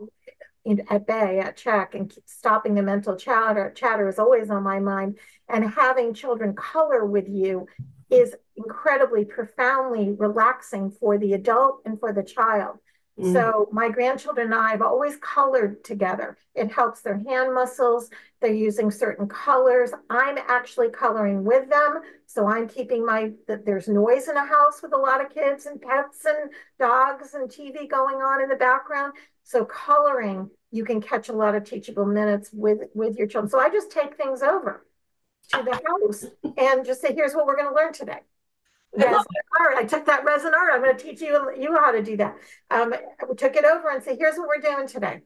S2: In, at bay, at check, and keep stopping the mental chatter. Chatter is always on my mind. And having children color with you is incredibly, profoundly relaxing for the adult and for the child. Mm. So my grandchildren and I have always colored together. It helps their hand muscles. They're using certain colors. I'm actually coloring with them. So I'm keeping my, that there's noise in a house with a lot of kids and pets and dogs and T V going on in the background. So coloring, you can catch a lot of teachable minutes with, with your children. So I just take things over to the house and just say, here's what we're going to learn today. Resin art. I took that resin art. I'm going to teach you, you how to do that. Um, we took it over and say, here's what we're doing today.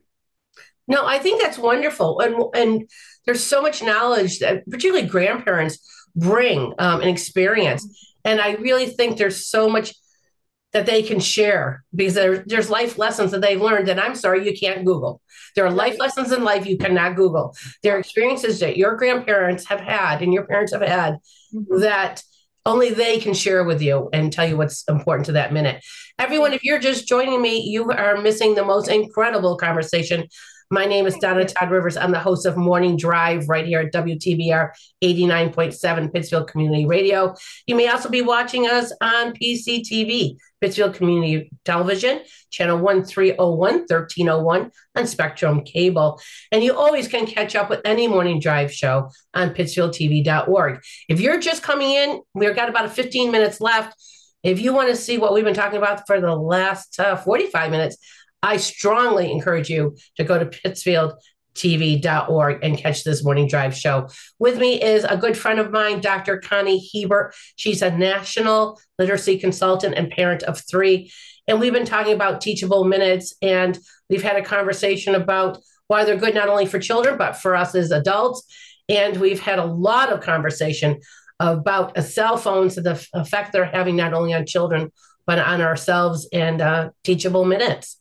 S1: No, I think that's wonderful. And, and there's so much knowledge that particularly grandparents bring um, and experience. And I really think there's so much that they can share because there, there's life lessons that they've learned. And I'm sorry, you can't Google. There are life lessons in life you cannot Google. There are experiences that your grandparents have had and your parents have had mm-hmm. that only they can share with you and tell you what's important to that minute. Everyone, if you're just joining me, you are missing the most incredible conversation. My name is Donna Todd Rivers. I'm the host of Morning Drive right here at W T B R eighty-nine point seven Pittsfield Community Radio. You may also be watching us on P C T V, Pittsfield Community Television, channel one three oh one, thirteen oh one on Spectrum Cable. And you always can catch up with any Morning Drive show on pittsfield t v dot org. If you're just coming in, we've got about fifteen minutes left. If you want to see what we've been talking about for the last uh, forty-five minutes, I strongly encourage you to go to Pittsfield T V dot org and catch this morning drive show. With me is a good friend of mine, Doctor Connie Hebert. She's a national literacy consultant and parent of three. And we've been talking about teachable minutes, and we've had a conversation about why they're good not only for children, but for us as adults. And we've had a lot of conversation about uh, cell phones and the effect they're having not only on children, but on ourselves, and uh, teachable minutes.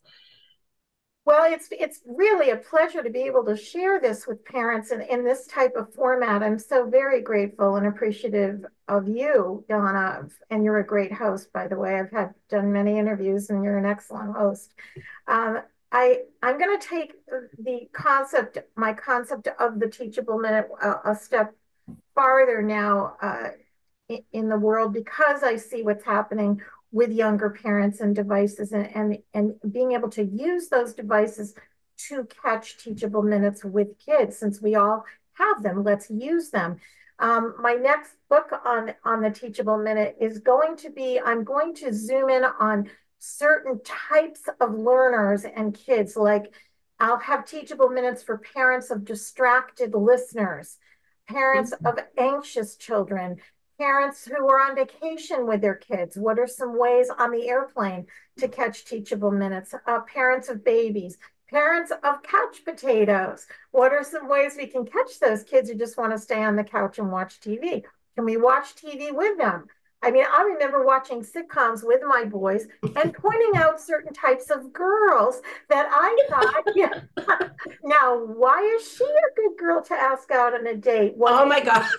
S2: Well, it's it's really a pleasure to be able to share this with parents in, in this type of format. I'm so very grateful and appreciative of you, Donna, and you're a great host, by the way. I've had done many interviews, and you're an excellent host. Um, I I'm going to take the concept, my concept of the teachable minute, uh, a step farther now uh, in, in the world, because I see what's happening with younger parents and devices, and, and, and being able to use those devices to catch teachable minutes with kids. Since we all have them, let's use them. Um, my next book on, on the teachable minute is going to be, I'm going to zoom in on certain types of learners and kids. Like, I'll have teachable minutes for parents of distracted listeners, parents mm-hmm. of anxious children, parents who are on vacation with their kids. What are some ways on the airplane to catch teachable minutes? Uh, parents of babies, parents of couch potatoes. What are some ways we can catch those kids who just want to stay on the couch and watch T V? Can we watch T V with them? I mean, I remember watching sitcoms with my boys and pointing out certain types of girls that I thought, yeah. Now, why is she a good girl to ask out on a date? What
S1: oh, my God.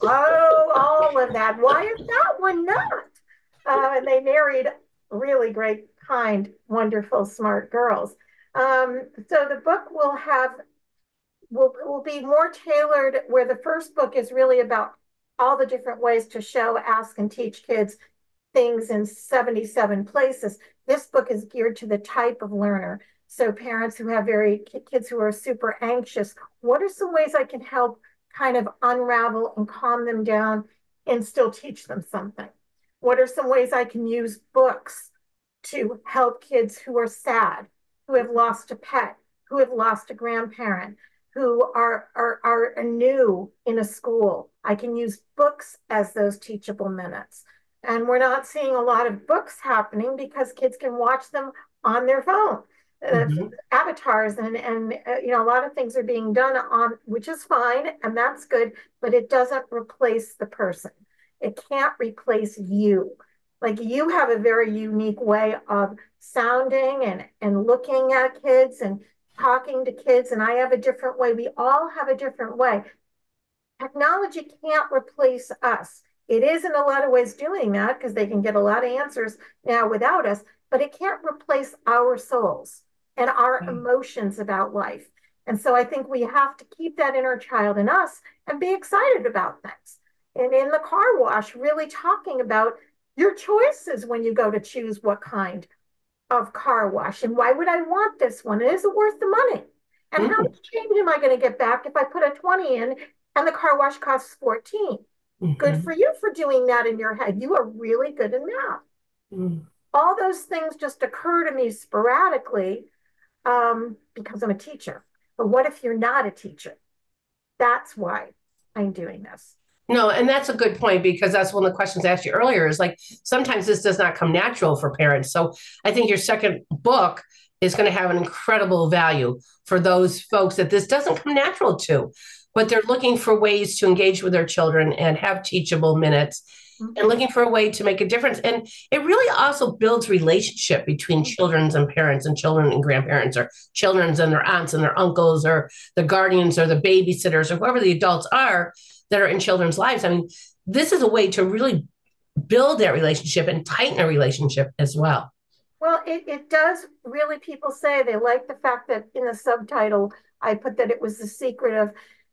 S2: Oh, all of that. Why is that one not? Uh, and they married really great, kind, wonderful, smart girls. Um, so the book will have, will, will be more tailored, where the first book is really about all the different ways to show, ask, and teach kids things in seventy-seven places. This book is geared to the type of learner. So parents who have very, kids who are super anxious, what are some ways I can help kind of unravel and calm them down and still teach them something? What are some ways I can use books to help kids who are sad, who have lost a pet, who have lost a grandparent, who are, are, are new in a school? I can use books as those teachable minutes. And we're not seeing a lot of books happening because kids can watch them on their phone. Mm-hmm. Uh, avatars and, and uh, you know, a lot of things are being done on, which is fine, and that's good, but it doesn't replace the person. It can't replace you. Like, you have a very unique way of sounding and, and looking at kids and talking to kids, and I have a different way. We all have a different way. Technology can't replace us. It is in a lot of ways doing that, because they can get a lot of answers now without us, but it can't replace our souls and our mm. emotions about life. And so I think we have to keep that inner child in us and be excited about things. And in the car wash, really talking about your choices when you go to choose what kind of car wash, and why would I want this one? Is it worth the money? And mm. how much change am I going to get back if I put a twenty in and the car wash costs fourteen? Mm-hmm. Good for you for doing that in your head. You are really good in math. Mm. All those things just occur to me sporadically um, because I'm a teacher. But what if you're not a teacher? That's why I'm doing this.
S1: No, and that's a good point, because that's one of the questions I asked you earlier, is like, sometimes this does not come natural for parents. So I think your second book is going to have an incredible value for those folks that this doesn't come natural to, but they're looking for ways to engage with their children and have teachable minutes, mm-hmm. and looking for a way to make a difference. And it really also builds relationship between children and parents, and children and grandparents, or children and their aunts and their uncles, or the guardians, or the babysitters, or whoever the adults are that are in children's lives. I mean, this is a way to really build that relationship and tighten a relationship as well.
S2: Well, it, it does really, people say they like the fact that in the subtitle, I put that it was the secret of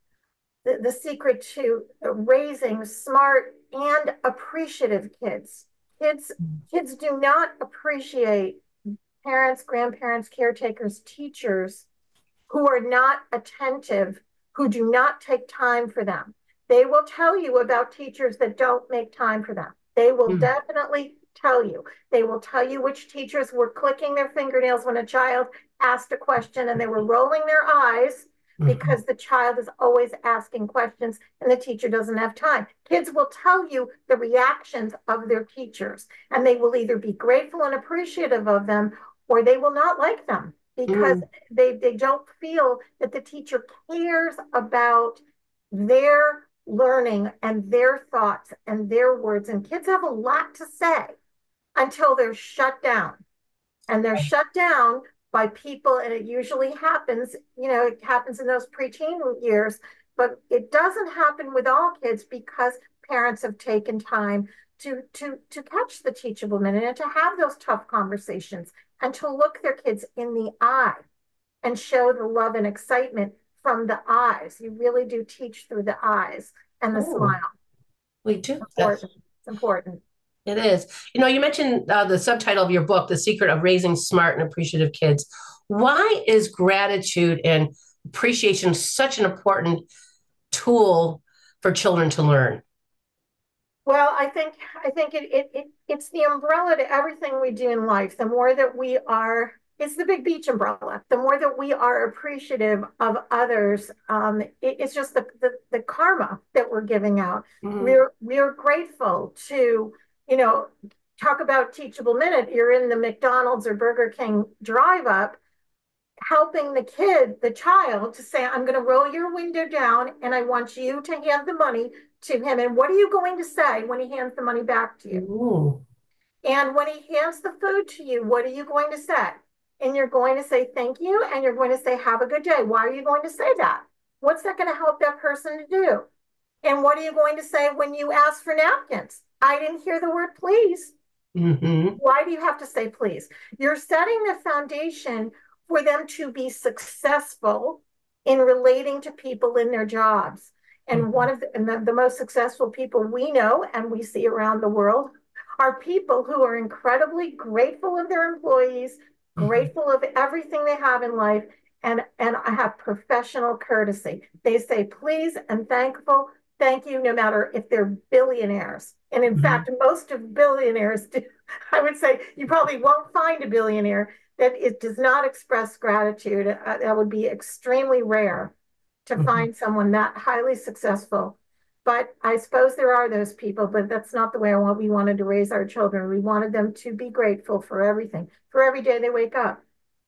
S2: the, the secret to raising smart and appreciative kids. Kids, kids do not appreciate parents, grandparents, caretakers, teachers who are not attentive, who do not take time for them. They will tell you about teachers that don't make time for them. They will mm. definitely tell you. They will tell you which teachers were clicking their fingernails when a child asked a question and they were rolling their eyes because mm-hmm. the child is always asking questions and the teacher doesn't have time. Kids will tell you the reactions of their teachers, and they will either be grateful and appreciative of them, or they will not like them because mm. they, they don't feel that the teacher cares about their learning and their thoughts and their words. And kids have a lot to say until they're shut down. And they're shut down by people, and it usually happens, you know, it happens in those preteen years, but it doesn't happen with all kids because parents have taken time to to to catch the teachable minute and to have those tough conversations and to look their kids in the eye and show the love and excitement from the eyes. You really do teach through the eyes and the Ooh, smile.
S1: We do.
S2: It's important. It's important.
S1: It is. You know, you mentioned uh, the subtitle of your book, The Secret of Raising Smart and Appreciative Kids. Why is gratitude and appreciation such an important tool for children to learn?
S2: Well, I think I think it, it, it it's the umbrella to everything we do in life. The more that we are, it's the big beach umbrella. The more that we are appreciative of others, um, it, it's just the, the the karma that we're giving out. Mm. We're we're grateful to, you know, talk about teachable minute. You're in the McDonald's or Burger King drive up, helping the kid, the child, to say, I'm going to roll your window down and I want you to hand the money to him. And what are you going to say when he hands the money back to you?
S1: Ooh.
S2: And when he hands the food to you, what are you going to say? And you're going to say, thank you. And you're going to say, have a good day. Why are you going to say that? What's that going to help that person to do? And what are you going to say when you ask for napkins? I didn't hear the word please.
S1: Mm-hmm.
S2: Why do you have to say please? You're setting the foundation for them to be successful in relating to people in their jobs. And mm-hmm. one of the, and the, the most successful people we know and we see around the world are people who are incredibly grateful of their employees, mm-hmm. grateful of everything they have in life, and, and have professional courtesy. They say please and thankful, thank you, no matter if they're billionaires. And in mm-hmm. fact, most of billionaires do. I would say you probably won't find a billionaire that it does not express gratitude. Uh, that would be extremely rare to mm-hmm. find someone that highly successful. But I suppose there are those people, but that's not the way I want, we wanted to raise our children. We wanted them to be grateful for everything, for every day they wake up,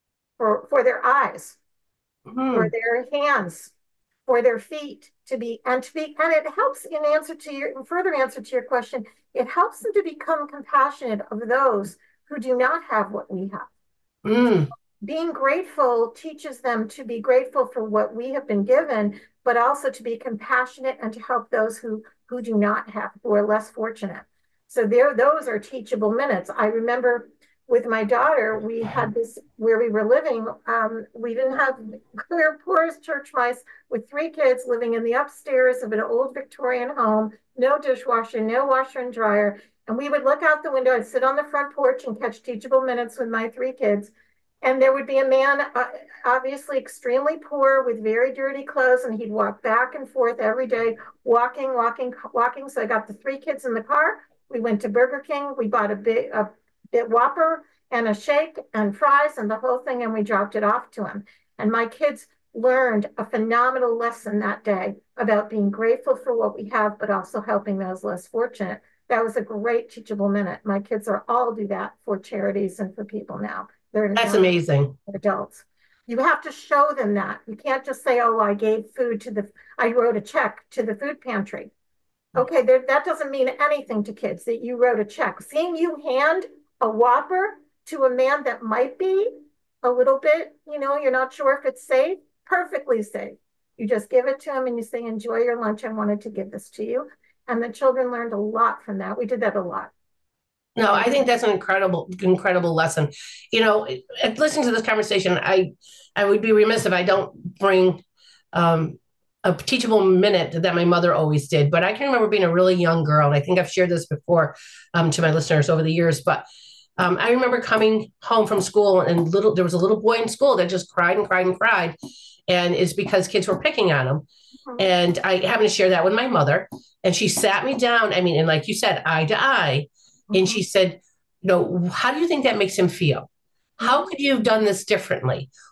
S2: for, for their eyes, mm-hmm. for their hands, for their feet, to be, and to be, and it helps in answer to your, in further answer to your question, it helps them to become compassionate of those who do not have what we have.
S1: Mm.
S2: Being grateful teaches them to be grateful for what we have been given, but also to be compassionate and to help those who, who do not have, who are less fortunate. So there, those are teachable minutes. I remember with my daughter, we had this, where we were living, um, we didn't have, we were poor as church mice with three kids living in the upstairs of an old Victorian home, no dishwasher, no washer and dryer. And we would look out the window, I'd sit on the front porch and catch teachable minutes with my three kids. And there would be a man, uh, obviously extremely poor with very dirty clothes, and he'd walk back and forth every day, walking, walking, walking. So I got the three kids in the car. We went to Burger King. We bought a big, a bit Whopper and a shake and fries and the whole thing, and we dropped it off to him. And my kids learned a phenomenal lesson that day about being grateful for what we have, but also helping those less fortunate. That was a great teachable minute. My kids are all do that for charities and for people now. They're
S1: That's amazing.
S2: Adults. You have to show them that. You can't just say, oh, I gave food to the, I wrote a check to the food pantry. Okay, there, that doesn't mean anything to kids that you wrote a check. Seeing you hand a Whopper to a man that might be a little bit, you know, you're not sure if it's safe, perfectly safe. You just give it to him and you say, enjoy your lunch. I wanted to give this to you. And the children learned a lot from that. We did that a lot.
S1: No, I think that's an incredible, incredible lesson. You know, listening to this conversation, I, I would be remiss if I don't bring um, a teachable minute that my mother always did. But I can remember being a really young girl, and I think I've shared this before um, to my listeners over the years. But um, I remember coming home from school, and little there was a little boy in school that just cried and cried and cried, and it's because kids were picking on him. And I happened to share that with my mother, and she sat me down. I mean, and like you said, eye to eye. And she said, you know, how do you think that makes him feel? How could you have done this differently?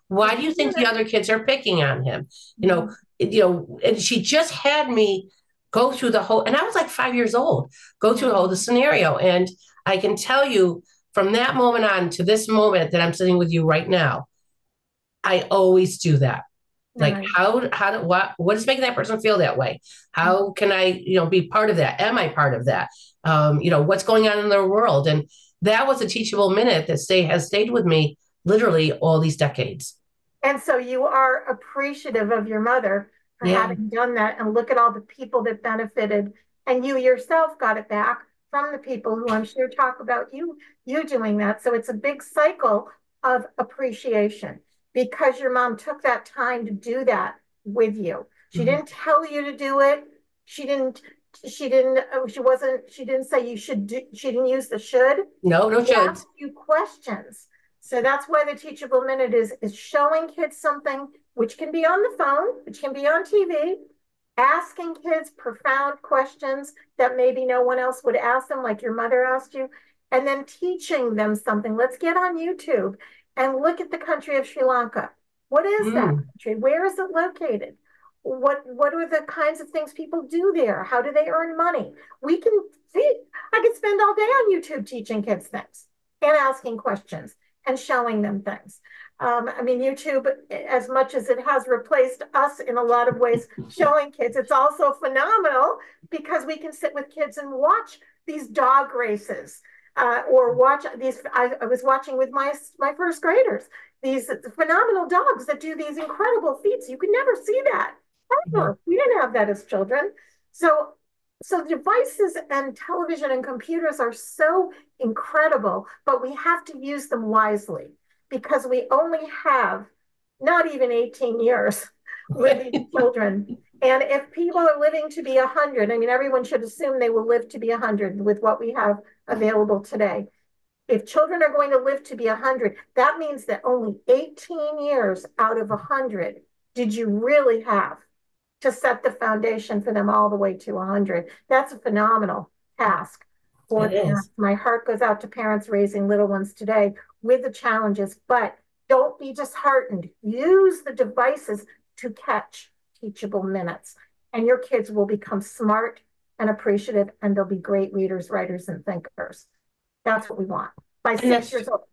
S1: Why do you think the other kids are picking on him? You know, you know, and she just had me go through the whole, and I was like five years old, go through the whole the scenario. And I can tell you from that moment on to this moment that I'm sitting with you right now, I always do that. Like
S2: Right.
S1: how, how, do, what, what is making that person feel that way? How can I, you know, be part of that? Am I part of that? Um, you know, what's going on in their world? And that was a teachable minute that stay has stayed with me literally all these decades.
S2: And so you are appreciative of your mother for
S1: Yeah.
S2: having done that, and look at all the people that benefited, and you yourself got it back from the people who I'm sure talk about you, you doing that. So it's a big cycle of appreciation because your mom took that time to do that with you. She
S1: Mhm.
S2: didn't tell you to do it. She didn't, she didn't, oh, she wasn't, she didn't say you should do, she didn't use the should.
S1: No, no
S2: She
S1: shoulds.
S2: asked you questions. So that's why the teachable minute is, is showing kids something which can be on the phone, which can be on T V, asking kids profound questions that maybe no one else would ask them, like your mother asked you, and then teaching them something. Let's get on YouTube and look at the country of Sri Lanka. What is that
S1: Mm.
S2: country? Where is it located? What what are the kinds of things people do there? How do they earn money? We can see, I could spend all day on YouTube teaching kids things and asking questions and showing them things. Um, I mean, YouTube, as much as it has replaced us in a lot of ways, showing kids, it's also phenomenal because we can sit with kids and watch these dog races uh, or watch these. I, I was watching with my, my first graders, these phenomenal dogs that do these incredible feats. You could never see that ever. We didn't have that as children. So So devices and television and computers are so incredible, but we have to use them wisely because we only have not even eighteen years with these children. And if people are living to be one hundred, I mean, everyone should assume they will live to be one hundred with what we have available today. If children are going to live to be one hundred, that means that only eighteen years out of one hundred did you really have to set the foundation for them all the way to one hundred. That's a phenomenal task for
S1: It is.
S2: parents. My heart goes out to parents raising little ones today with the challenges, but don't be disheartened. Use the devices to catch teachable minutes, and your kids will become smart and appreciative, and they'll be great readers, writers, and thinkers. That's what we want by six years old.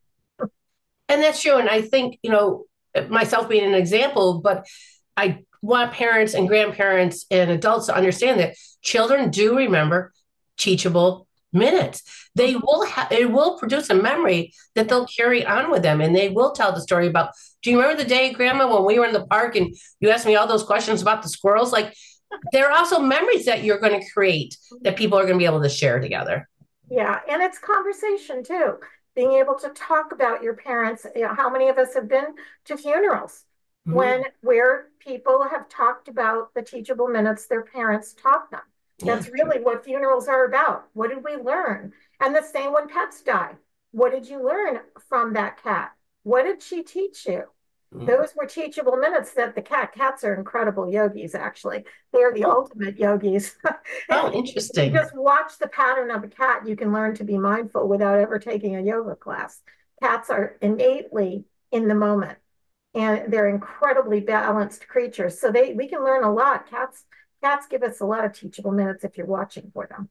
S1: And that's true. And I think, you know, myself being an example, but I want parents and grandparents and adults to understand that children do remember teachable minutes. They will ha- it will produce a memory that they'll carry on with them, and they will tell the story about, do you remember the day, Grandma, when we were in the park and you asked me all those questions about the squirrels? Like, there are also memories that you're going to create that people are going to be able to share together.
S2: Yeah, and it's conversation too. Being able to talk about your parents. You know, how many of us have been to funerals
S1: Mhm.
S2: when where people have talked about the teachable minutes their parents taught them? That's
S1: Yeah.
S2: really what funerals are about. What did we learn? And the same when pets die. What did you learn from that cat? What did she teach you?
S1: Mhm.
S2: Those were teachable minutes that the cat, cats are incredible yogis, actually. They're the ultimate yogis.
S1: Oh,
S2: If you
S1: interesting.
S2: just watch the pattern of a cat, you can learn to be mindful without ever taking a yoga class. Cats are innately in the moment, and they're incredibly balanced creatures. So they we can learn a lot. Cats cats give us a lot of teachable minutes if you're watching for them.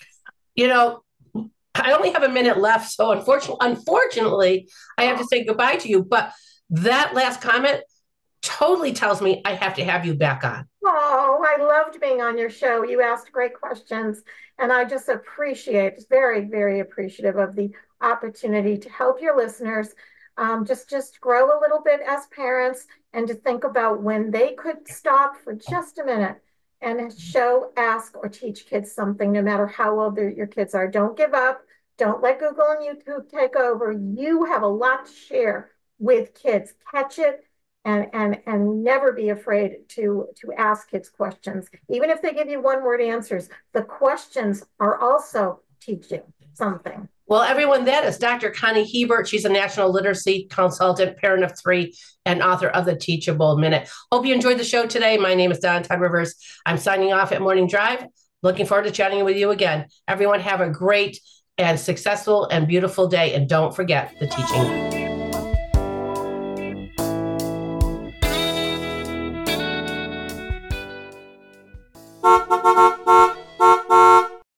S1: You know, I only have a minute left, so unfortunately, unfortunately, I have to say goodbye to you. But that last comment totally tells me I have to have you back on.
S2: Oh, I loved being on your show. You asked great questions, and I just appreciate, very, very appreciative of the opportunity to help your listeners um, just, just grow a little bit as parents and to think about when they could stop for just a minute and show, ask, or teach kids something, no matter how old your kids are. Don't give up. Don't let Google and YouTube take over. You have a lot to share with kids. Catch it. And, and and never be afraid to to ask kids questions. Even if they give you one word answers, the questions are also teaching something.
S1: Well, everyone, that is Doctor Connie Hebert. She's a national literacy consultant, parent of three, and author of The Teachable Minute. Hope you enjoyed the show today. My name is Dawn Todd Rivers. I'm signing off at Morning Drive. Looking forward to chatting with you again. Everyone have a great and successful and beautiful day. And don't forget the teaching